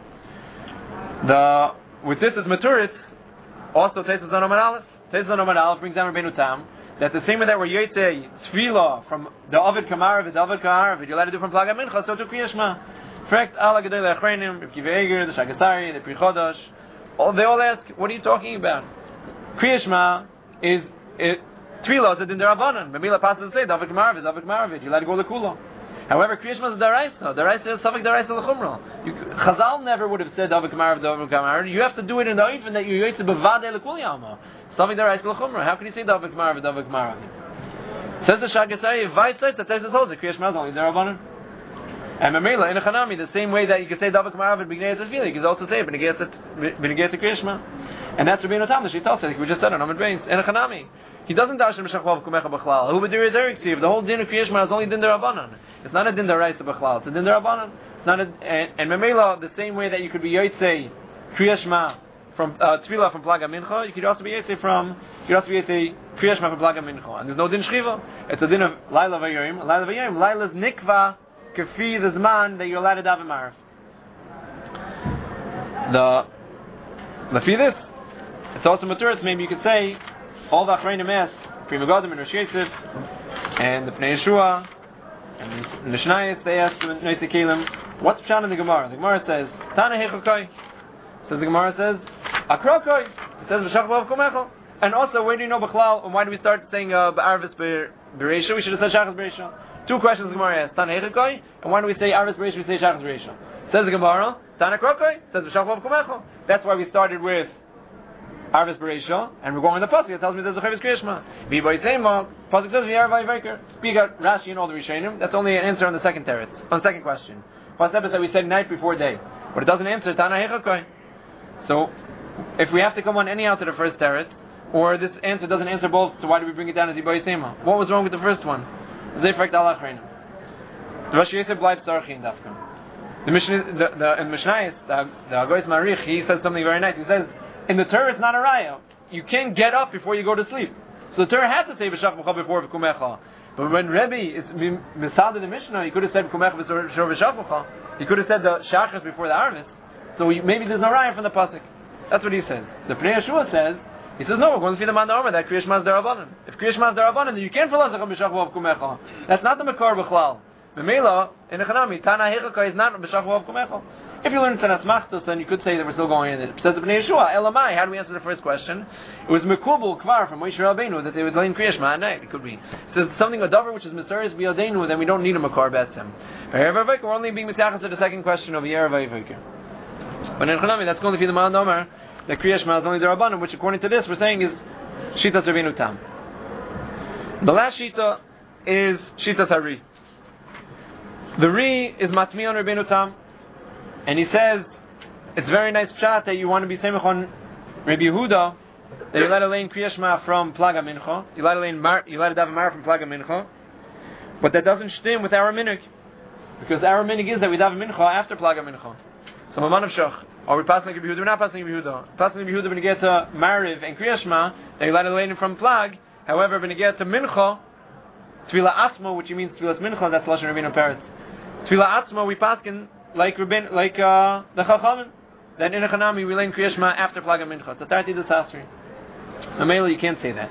Speaker 1: With this is Maturitz, also Tosfos on Amud Aleph. Tosfos on Amud Aleph brings down Rabbeinu Tam that the same way that we're Yotzei Tefillah from the Ovid Kamaravid, you're allowed to do from Plaga Mincha, so to Kriya Shema. Frekt Ala Gedei Le'Achreinim, Reb Kiva Eger, the Shagasari, the Pri Chodosh. They all ask, what are you talking about? Kriya Shema is Tefillah is a din derabanan. Mamela passes to say David Kamaravid, you're allowed to go Lekula. However, Kriya Shema is Daraisa. Daraisa is Safek Daraisa L'Chumra. Chazal never would have said David Kamarav. You have to do it in the oifen that you yotze bevadei l'kul yama. Safek Daraisa L'Chumra. How can you say David Kamarav? Says the Shagasari, vice versa. That says this holds. Kriya Shema is only derabanan. And Mamela in a Chanami, the same way that you can say David Kamarav and B'nei Yitzchak, you can also say B'nei Yitzchak Kriya Shema. And that's Rabbeinu Tam, the Shittal said, like we just said on Amud Beis in a Chanami. He doesn't darshan b'shachvav kumecha b'chlal. Who would do it? The whole din of Kriya Shema is only din derabanan. It's not a din deraisa b'chlal. It's a din derabanan. It's not and Memela the same way that you could be yotzei Kriya Shema from Tefillah from Plaga Mincha, you could also be yotzei Kriya Shema from Plaga Mincha. And there's no din shchiva. It's a din of Laila v'Yorim. Laila's nikva kefi the zman that you're allowed to daven marav. Lefi this, it's also maturitz. Maybe you could say. All the Achreinim asked, Pri Megadim and Rosh Yosef, and the Pnei Yeshua, and the Mishnayos, they asked the Noisei Kelim, what's Pshat in the Gemara? The Gemara says, Tana Hechokoi. So the Gemara says, Akrokoi. It says, V'shachvav Kumecho. And also, where do you know B'chlal, and why do we start saying B'arvis B'reisha? We should have said Shachas B'reisha. Two questions the Gemara asks, Tana Hechokoi, and why do we say Arvis B'reisha, we say Shachas B'reisha? Says the Gemara, Tana Krokoi. Says V'shachvav Kumecho. That's why we started with Arvis Bereisha, and we're going in the pasuk. It tells me there's a Chavis Kriya Shema. V'boy Tzema, pasuk says V'yarvay Vayker. Speak out Rashi and all the Rishonim. That's only an answer on the second teretz, on the second question. First episode that we said night before day, but it doesn't answer Tana Hechakoi. So, if we have to come on any out to the first teretz, or this answer doesn't answer both, so why do we bring it down as V'boy Tzema? What was wrong with the first one? Zefrekt al achrein. The Rashi Yosef bleibt Sarchin Dafka. The Mishnah, in Mishnayis, the Agois Marich, he says something very nice. He says, in the Torah it's not a raya. You can't get up before you go to sleep. So the Torah had to say V'shach B'cha before V'kumecha. But when Rebbe is misad in the Mishnah, he could have said V'kumecha V'shor V'shach B'cha. He could have said the Shachas before the Arvis. So maybe there's no raya from the pasuk. That's what he says. The Pnei Yeshua says, he says, no, we're going to see the man Omer that Kriyash Maz Darabanan. If Kriyash Maz Darabanan, then you can't fill out the B'shach B'kumecha. That's not the Makar B'chlal. Memela in Echanami, Tana Hechaka is not B'shach B'kumecha. If you learn Tanas Machtos, then you could say that we're still going in it. Says the Bnei Yeshua, Elamai, how do we answer the first question? It was Mekubal Kvar from Moshe Rabbeinu that they would learn Kriyash Ma'at night. It could be. It says something, a davar which is Mesaris B'Yodeinu, then we don't need a Makar Betzim. We're only being Mitzachas to the second question of Yerev Vayivik. But in Echanami, that's going to be the Ma'at Omer. The Kriyash Ma is only the Rabbanim, which according to this we're saying is Shitas Rabbeinu Tam. The last Shita is Shitas Hari. The Ri is Matmi on Rabbeinu Tam, and he says it's very nice pshat that you want to be Semech on Rabbi Yehuda, that you let a lane Kriyash Ma from Plaga Mincha, you let a Daven Mar from Plaga Mincha, but that doesn't stem with our minhag, because our minhag is that we Daven Mincha after Plaga Mincha. So Maman of Shach. Or we pass like Rabbi Yehuda, we're not passing Rabbi Yehuda. Passing Rabbi Yehuda when you get to Mariv and Kriyash Ma, then you let it lane from Plag. However, when you get to Mincha, Tefillah Atzmo, which means Tefillah Mincha, that's Lashon Rabbeinu Peretz. Tefillah Atzmo, we pass like the Chachamim. Then in Echanami, we lane Kriyash Ma after Plag and Mincha. It's a Tarti de Sasri. Amela, you can't say that.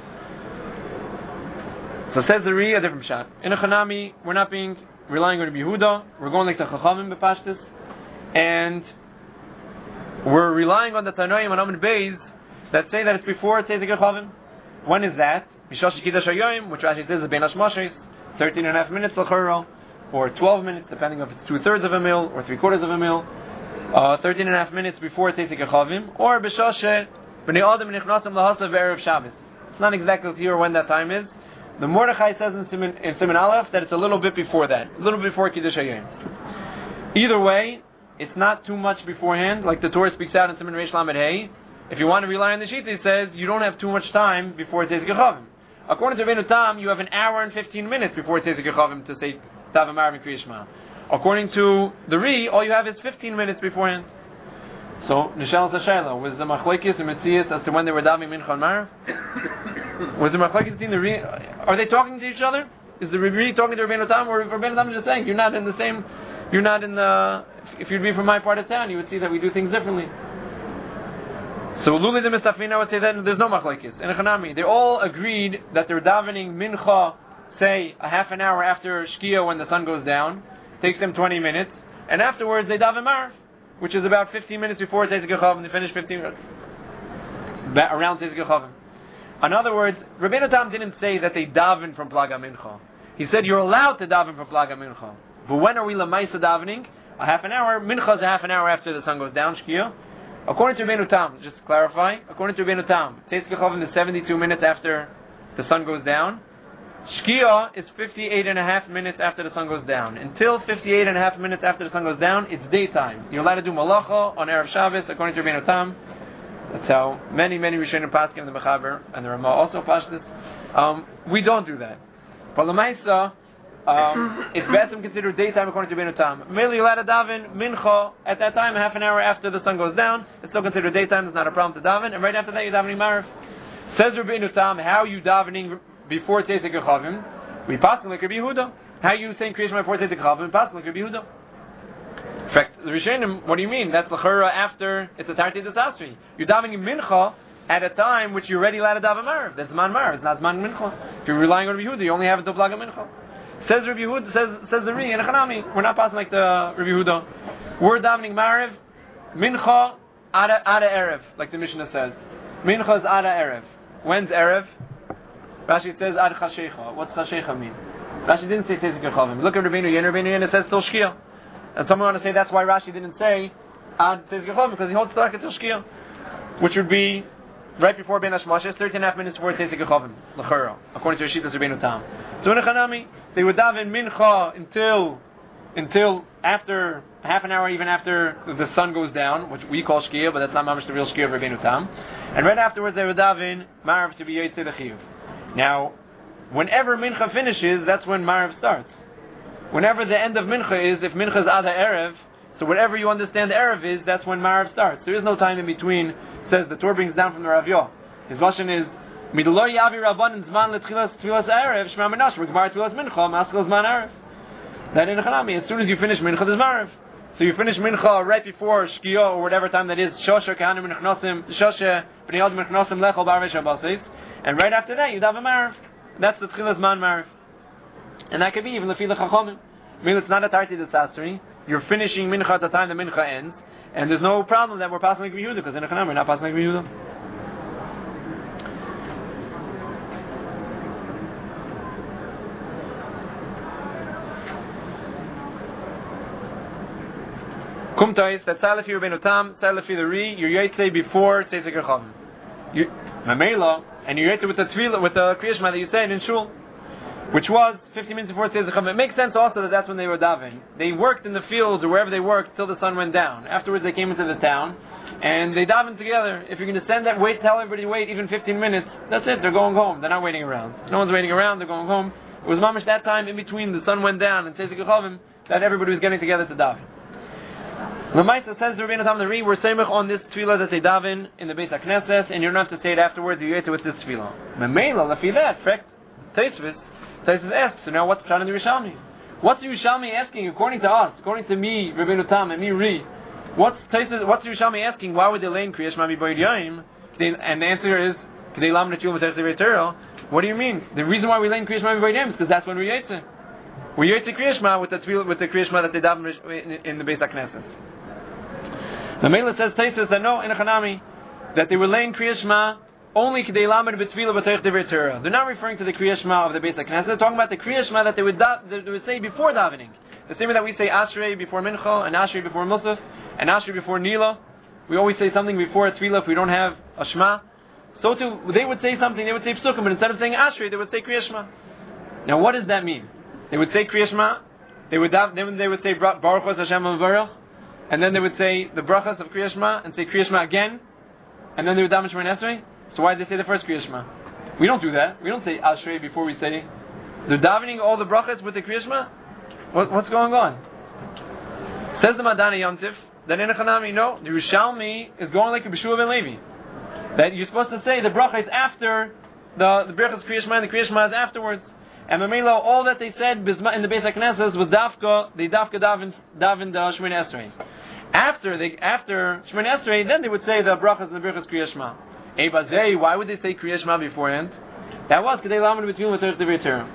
Speaker 1: So says the Ri, a different shot. In Echanami, we're not relying on Rabbi Yehuda. We're going like the Chachamim Bepashtis. And we're relying on the Tanoim and Amid Beis that say that it's before Tzeizik Chavim. When is that? Mishashi Kiddush Hayoim, which Rashi says is Ben Hashmashis, 13.5 minutes L'choro, or 12 minutes, depending if it's 2/3 of a mil or 3/4 of a mil. 13.5 minutes before Tzeizik Chavim, or B'Shashe B'nei Adam Nichnasim Lahasav Erev Shabbos. It's not exactly clear when that time is. The Mordechai says in Siman Aleph that it's a little bit before that, a little bit before Kiddush Hayoim. Either way, it's not too much beforehand, like the Torah speaks out in Siman Reish Lamed Hey. If you want to rely on the Shita, it says you don't have too much time before Tzeizik Chavim. According to Rabbeinu Tam, you have an hour and 15 minutes before Tzeizik Chavim to say Daven Marav and Kriyash Ma. According to the Ri, all you have is 15 minutes beforehand. So, Nishal Sashayla, was the Machlekes and Metzias as to when they were Davening Mincha and Marav? Was the Machlekes in the Ri? Are they talking to each other? Is the Ri talking to Rabbeinu Tam, or Rabbeinu Tam is just saying, you're not in the if you'd be from my part of town, you would see that we do things differently. So Luli de Mistafina would say that there's no machlekes. In Echanami, they all agreed that they're davening mincha, say, a half an hour after Shkia when the sun goes down. Takes them 20 minutes. And afterwards they daven Marav, which is about 15 minutes before Tzeizik Chavim. They finish 15 minutes around Tzeizik Chavim. In other words, Rabbeinu Tam didn't say that they daven from Plaga Mincha. He said you're allowed to daven from Plaga Mincha. But when are we Lamaisa davening? A half an hour. Mincha is a half an hour after the sun goes down, Shkia. According to Rabbeinu Tam, just to clarify, according to Rabbeinu Tam, Tzeizik Chavim is 72 minutes after the sun goes down. Shkia is 58.5 minutes after the sun goes down. Until 58.5 minutes after the sun goes down, it's daytime. You're allowed to do malacha on Erev Shabbos, according to Rabbeinu Tam. That's how many Rishonim Paskin and the Mechaber and the Ramah also pashtus. We don't do that. But Lamaisa, it's better considered daytime according to Rabbeinu Tam. Merely you're allowed to daven mincha at that time, half an hour after the sun goes down. It's still considered daytime. It's not a problem to daven. And right after that, you're davening Marav. Says Rabbeinu Tam, how are you davening before Tzeizik Chavim? We pass like Rabbi Yehuda. How are you saying Kriyash Ma before Tzeizik Chavim? Pass like Rabbi Yehuda. In fact, the Rishonim, what do you mean? That's l'chara after it's a Tarti Desasri. You're davening mincha at a time which you're already allowed to daven Marav. That's man Marav. It's not man mincha. If you're relying on Rabbi Yehuda, you only have it to Plaga Mincha. Says Rabbi Yehuda, says the Ri in Echanami. We're not passing like the Rabbi Yehuda. We're davening Marav, mincha ada erev, like the Mishnah says. Mincha is ada erev. When's erev? Rashi says ad chashecha. What's chashecha mean? Rashi didn't say Tzeizik Chavim. Look at Rabbeinu Yen, it says till Shkia. And someone want to say that's why Rashi didn't say ad Tzeizik Chavim, because he holds Tzarek till Shkia, which would be right before Ben Hashmashis, 13.5 minutes before Tzeizik Chavim, l'chara, according to Rishita's Rabbeinu Tam. So in Echanami, they would daven mincha until after half an hour, even after the sun goes down, which we call Shkia, but that's not mamish the real Shkia of Rabbeinu Tam. And right afterwards, they would daven Marav to be Yotzei L'chiyuv. Now, whenever Mincha finishes, that's when Marav starts. Whenever the end of Mincha is, if Mincha is Ada Erev, so whatever you understand Erev is, that's when Marav starts. There is no time in between, says the Torah brings down from the Rav Yoh. His Lashon is, Midolor Yavi Rabban Zman Tfilas Erev, Shema Menash, Regmar Tfilas Mincha, Maskal Zman Erev. That in Chanami, as soon as you finish Mincha, there's Marav. So you finish Mincha right before Shkia, or whatever time that is, Shosha, Kahanim, Minchnosim, Shosha, B'nai Yod, Minchnosim, Lechol, Barvei, Shabbasis. And right after that, you have a Marav. That's the Tchilas Man Marav. And that could be even Lefila Chachomim. I mean, it's not a Tarti Desasri. You're finishing Mincha at the time the Mincha ends, and there's no problem that we're passing like Yehuda, because in a Chanam we're not passing like Yehuda. Kumtais, that's Salafi Rabbeinu Tam, Salafi the Ri, you're Yaitse before Tzeitzek Rechavim. Mamela, and you're Yaitse with the Kriya Shema that you said in Shul, which was 50 minutes before Tzeitzek Rechavim. It makes sense also that that's when they were davening. They worked in the fields or wherever they worked till the sun went down. Afterwards they came into the town, and they davened together. If you're going to send that, tell everybody to wait even 15 minutes, that's it, they're going home. They're not waiting around. No one's waiting around, they're going home. It was mamish that time in between the sun went down and Tzeitzek Rechavim that everybody was getting together to daven. Lamaisa says the Rabbeinu Tam the Ri, we're samech on this tefillah that they daven in the Beis HaKnesses, and you don't have to say it afterwards, you get it with this tefillah. Memela, lafi that, frekt, Taisvis asks, so now what's the Pshat in the Yerushalmi? What's the Yerushalmi asking, according to us, according to me, Rabbeinu Tam, and me, Ri, what's the Yerushalmi asking, why would they lay in Kriya Shema B'Bayit Yayim? And the answer is, K'dei lam netiyum v'tech devei Torah. What do you mean? The reason why we lay in Kriya Shema B'Bayit Yayim is because that's when we Yetze. We Yetze Kriya Shema with the Kriya Shema that they daven in the Beis HaKnesses. The Mela says Taisus that no in a Chanami that they were laying Kriya Shema only K'dei lamed b'tefillah v'tech devei Torah. They're not referring to the Kriya Shema of the Beis HaKnesses. They're talking about the Kriya Shema that they would say before davening. The same way that we say Ashrei before Mincha, and Ashrei before Musaf, and Ashrei before Nila. We always say something before a tefillah if we don't have a Shema. So too, they would say something. They would say Psukim, but instead of saying Ashrei, they would say Kriya Shema. Now, what does that mean? They would say Kriya Shema. Then they would say Baruch Hashem Mevarach. And then they would say the brachas of Kriya Shema and say Kriya Shema again, and then they would daven Shemona Esrei. So why did they say the first Kriya Shema? We don't do that. We don't say Ashrei before we say. They're davening all the brachas with the Kriya Shema. What's going on? Says the Madani Yontif that in a Chanami, no, the Yerushalmi is going like a B'Shua ben Levi. That you're supposed to say the bracha is after the brachas Kriya Shema and the Kriya Shema is afterwards. And Mamela, all that they said in the Beis HaKnesses was they davened the Shemona Esrei. After Shemona Esrei, then they would say the brachas and the brachas Kriya Shema. Eibazei, why would they say Kriya Shema beforehand? That was K'dei lamed b'tefillah v'tech devei Torah.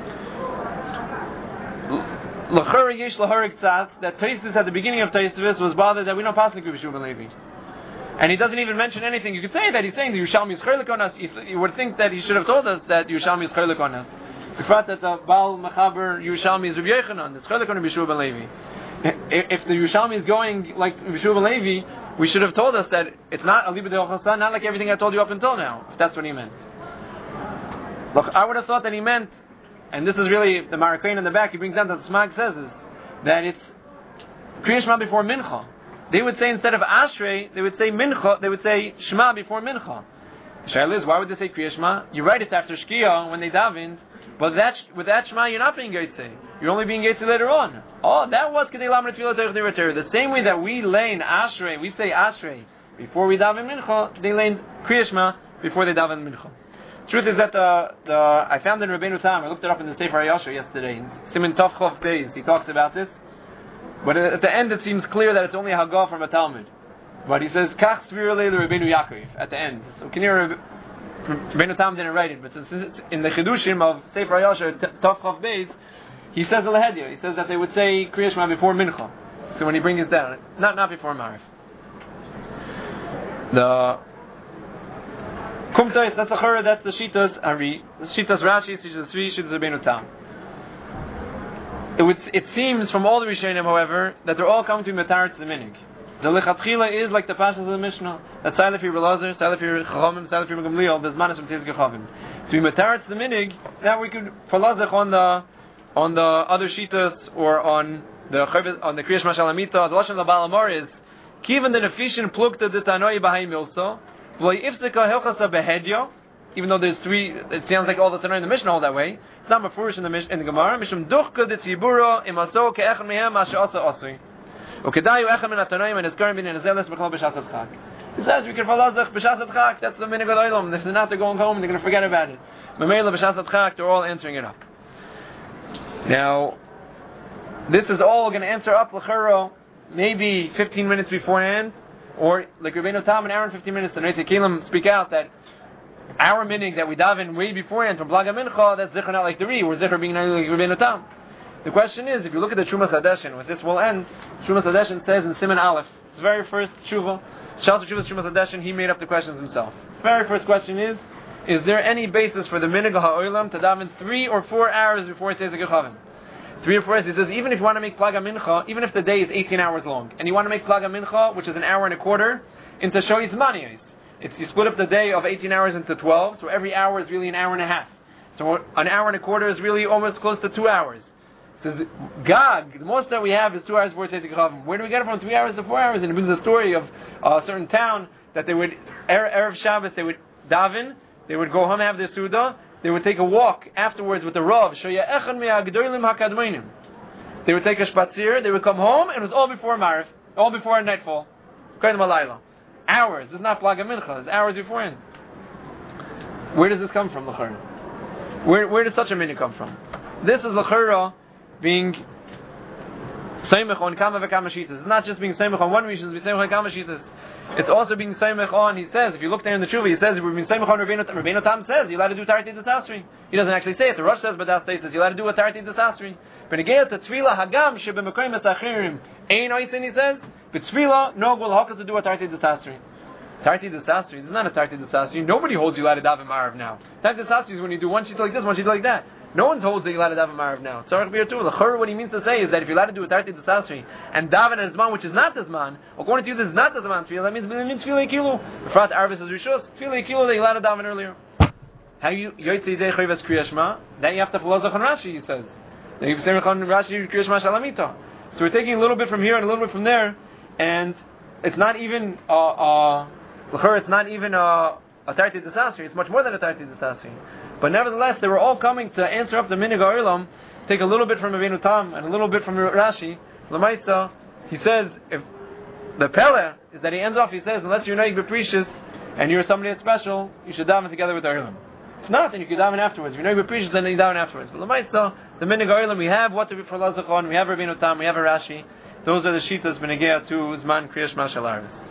Speaker 1: L'chara yesh l'hara k'tzas, that Taisus at the beginning of Taisus was bothered that we don't pass like B'Shua ben Levi. And he doesn't even mention anything. You could say that he's saying the Yerushalmi is chaylik on us. You would think that he should have told us that Yerushalmi is chaylik on us. The fact that the Baal Mechaber Yerushalmi is Rabbi Yochanan, it's chaylik on B'Shua ben Levi. If the Yerushalmi is going like B'Shua ben Levi, we should have told us that it's not Aliba de Ochasa, not like everything I told you up until now, if that's what he meant. Look, I would have thought that he meant, and this is really the Marakain in the back, he brings down that the Smag says is, that it's Kriya Shema before Mincha. They would say instead of Ashrei, they would say Mincha, they would say Shema before Mincha. Shaila is, why would they say Kriya Shema? You're right, it's after Shkia when they davened, but with that Shema you're not being Geitze. You're only being Geitze later on. Oh, that was K'dei lamed b'tefillah v'tech devei Torah. The same way that we lay in Ashrei, we say Ashrei before we daven Mincha, they lay in Kriya Shema before they daven Mincha. Truth is that I found in Rabbeinu Tam, I looked it up in the Sefer Yasher yesterday, in Siman Tov Chof Beis, he talks about this. But at the end it seems clear that it's only a Hagah from a Talmud. But he says, Kach Tzvir Lei Rabbeinu Yaakov, at the end. So can you Rabbeinu Tam didn't write it, but since in the Chidushim of Sefer Yasher, Tov Chof Beis, he says Al-Hediya, he says that they would say Kriya Shema before Mincha. So when he brings it down, not before Marif. The Kumtais, that's the Chura, that's the Shitas Ari, Shitas Rashi, Shitas Tzvi, Shitas Rabbeinu Tam. It seems from all the Rishonim, however, that they're all coming to be Matarat to the Minig. The Lechatchila is like the Pashas of the Mishnah, that Sailefi Relazar, Sailefi Chachamim, Sailefi Megamliel, there's Manas from Tizke Chavim. To be Matarat to the Minig, now we could Falazach on the other Shitas, or on the Kriya Shema Shalamita. The Lashon of Baal Amar is, Kivan the Nefishin Plukta de Tanoi Bahai Milso, V'loi Ifsika Hilchasa Behedyo, even though there's three, it sounds like all the Tanai in the Mishnah hold that way. It's not mafurish in the Gemara. Mishum duchka de tziburo imaso ke'echad mehem masha asa asui. Ukedayu echad min atanaim and ezkarim bin enezeles b'chol b'shasat chag. He says we can follow b'shasat chag. That's the minhag of olam. If they're not, they're going home. They're going to forget about it. Mamela b'shasat chag. They're all answering it up. Now, this is all going to answer up l'charo maybe 15 minutes beforehand, or like Rabbeinu Tam, an hour and 15 minutes. The Neisei Kelim speak out that our minhag that we daven way beforehand from Blaga Mincha, that's zikr not like the Ri, or zikr being not like Rabbeinu Tam. The question is, if you look at the Trumas Hadeshin, with this will end, Trumas Hadeshin says in Siman Aleph, his very first tshuva, Shal Tshuva's Trumas Hadeshin, he made up the questions himself. Very first question is there any basis for the minhag ha'olam to daven 3 or 4 hours before it says the Gechavim? 3 or 4 hours. He says, even if you want to make Plaga Mincha, even if the day is 18 hours long, and you want to make Plaga Mincha, which is an hour and a quarter, into Shoyz Maniyos. You split up the day of 18 hours into 12, so every hour is really an hour and a half. So an hour and a quarter is really almost close to 2 hours. It says, Gag, the most that we have is 2 hours before Tzeitzei Gechavim. Where do we get it from 3 hours to 4 hours? And it brings a story of a certain town that they would, Erev Shabbos, they would daven, they would go home and have their Suda, they would take a walk afterwards with the Rav. They would take a spatzir, they would come home, and it was all before Mariv, all before nightfall. Hours. This is not Plaga Mincha, it's hours beforehand. Where does this come from, L'chara? Where does such a minhag come from? This is L'chara being Seimech on Kama v'Kama Shitas. It's not just being Seimech on one reason, it's being Seimech on Kama Shitas. It's also being Seimech on, he says, if you look there in the Tshuva, he says, we're being Seimech on Rabbeinu Tam says, you're allowed to do Tarti D'Sasri. He doesn't actually say it, the Rosh says, but that states you're allowed to do a Tarti D'Sasri. But again, the Tefillah Hagam, Shebemekayim Esachirim, Ein Oisin, he says, but Tefillah, no, will Hakas to do a Tarti D'Sasri. Tarti D'Sasri, this is not a Tarti D'Sasri. Nobody holds you allowed to daven Marav now. Tarti D'Sasri is when you do one sheet like this, one sheet like that. No one holds that you're allowed to daven Marav now. Tzarech Bir Tu, what he means to say is that if you're allowed to do a Tarti D'Sasri and daven at Zman, which is not the Zman, according to you this is not the Zman Tefillah, that means Tefillah Kilu. The Frat Arvis is Rishus, Tefillah Kilu that you're allowed to daven earlier. How you, Yoytzi Dei Chayvas Kriya Shema, that you have to follow Zachon Rashi, he says. So we're taking a little bit from here and a little bit from there, and it's not even it's not even a Tarti D'Sasri. It's much more than a Tarti D'Sasri. But nevertheless, they were all coming to answer up the minhag ha'olam. Take a little bit from Rabbeinu Tam and a little bit from Rashi. L'maisa, he says, if the Pele is that he ends off, he says, unless you're Noig B'Precious and you're somebody that's special, you should daven together with the Olam. If not, then you can daven afterwards. If you're Noig B'Precious, then you daven afterwards. But l'maisa, the minhag ha'olam, we have what to be for Lazachon, we have Rabbeinu Tam, we have a Rashi. Those are the shitas b'negea to Zman Kriya Shema Shel Aris.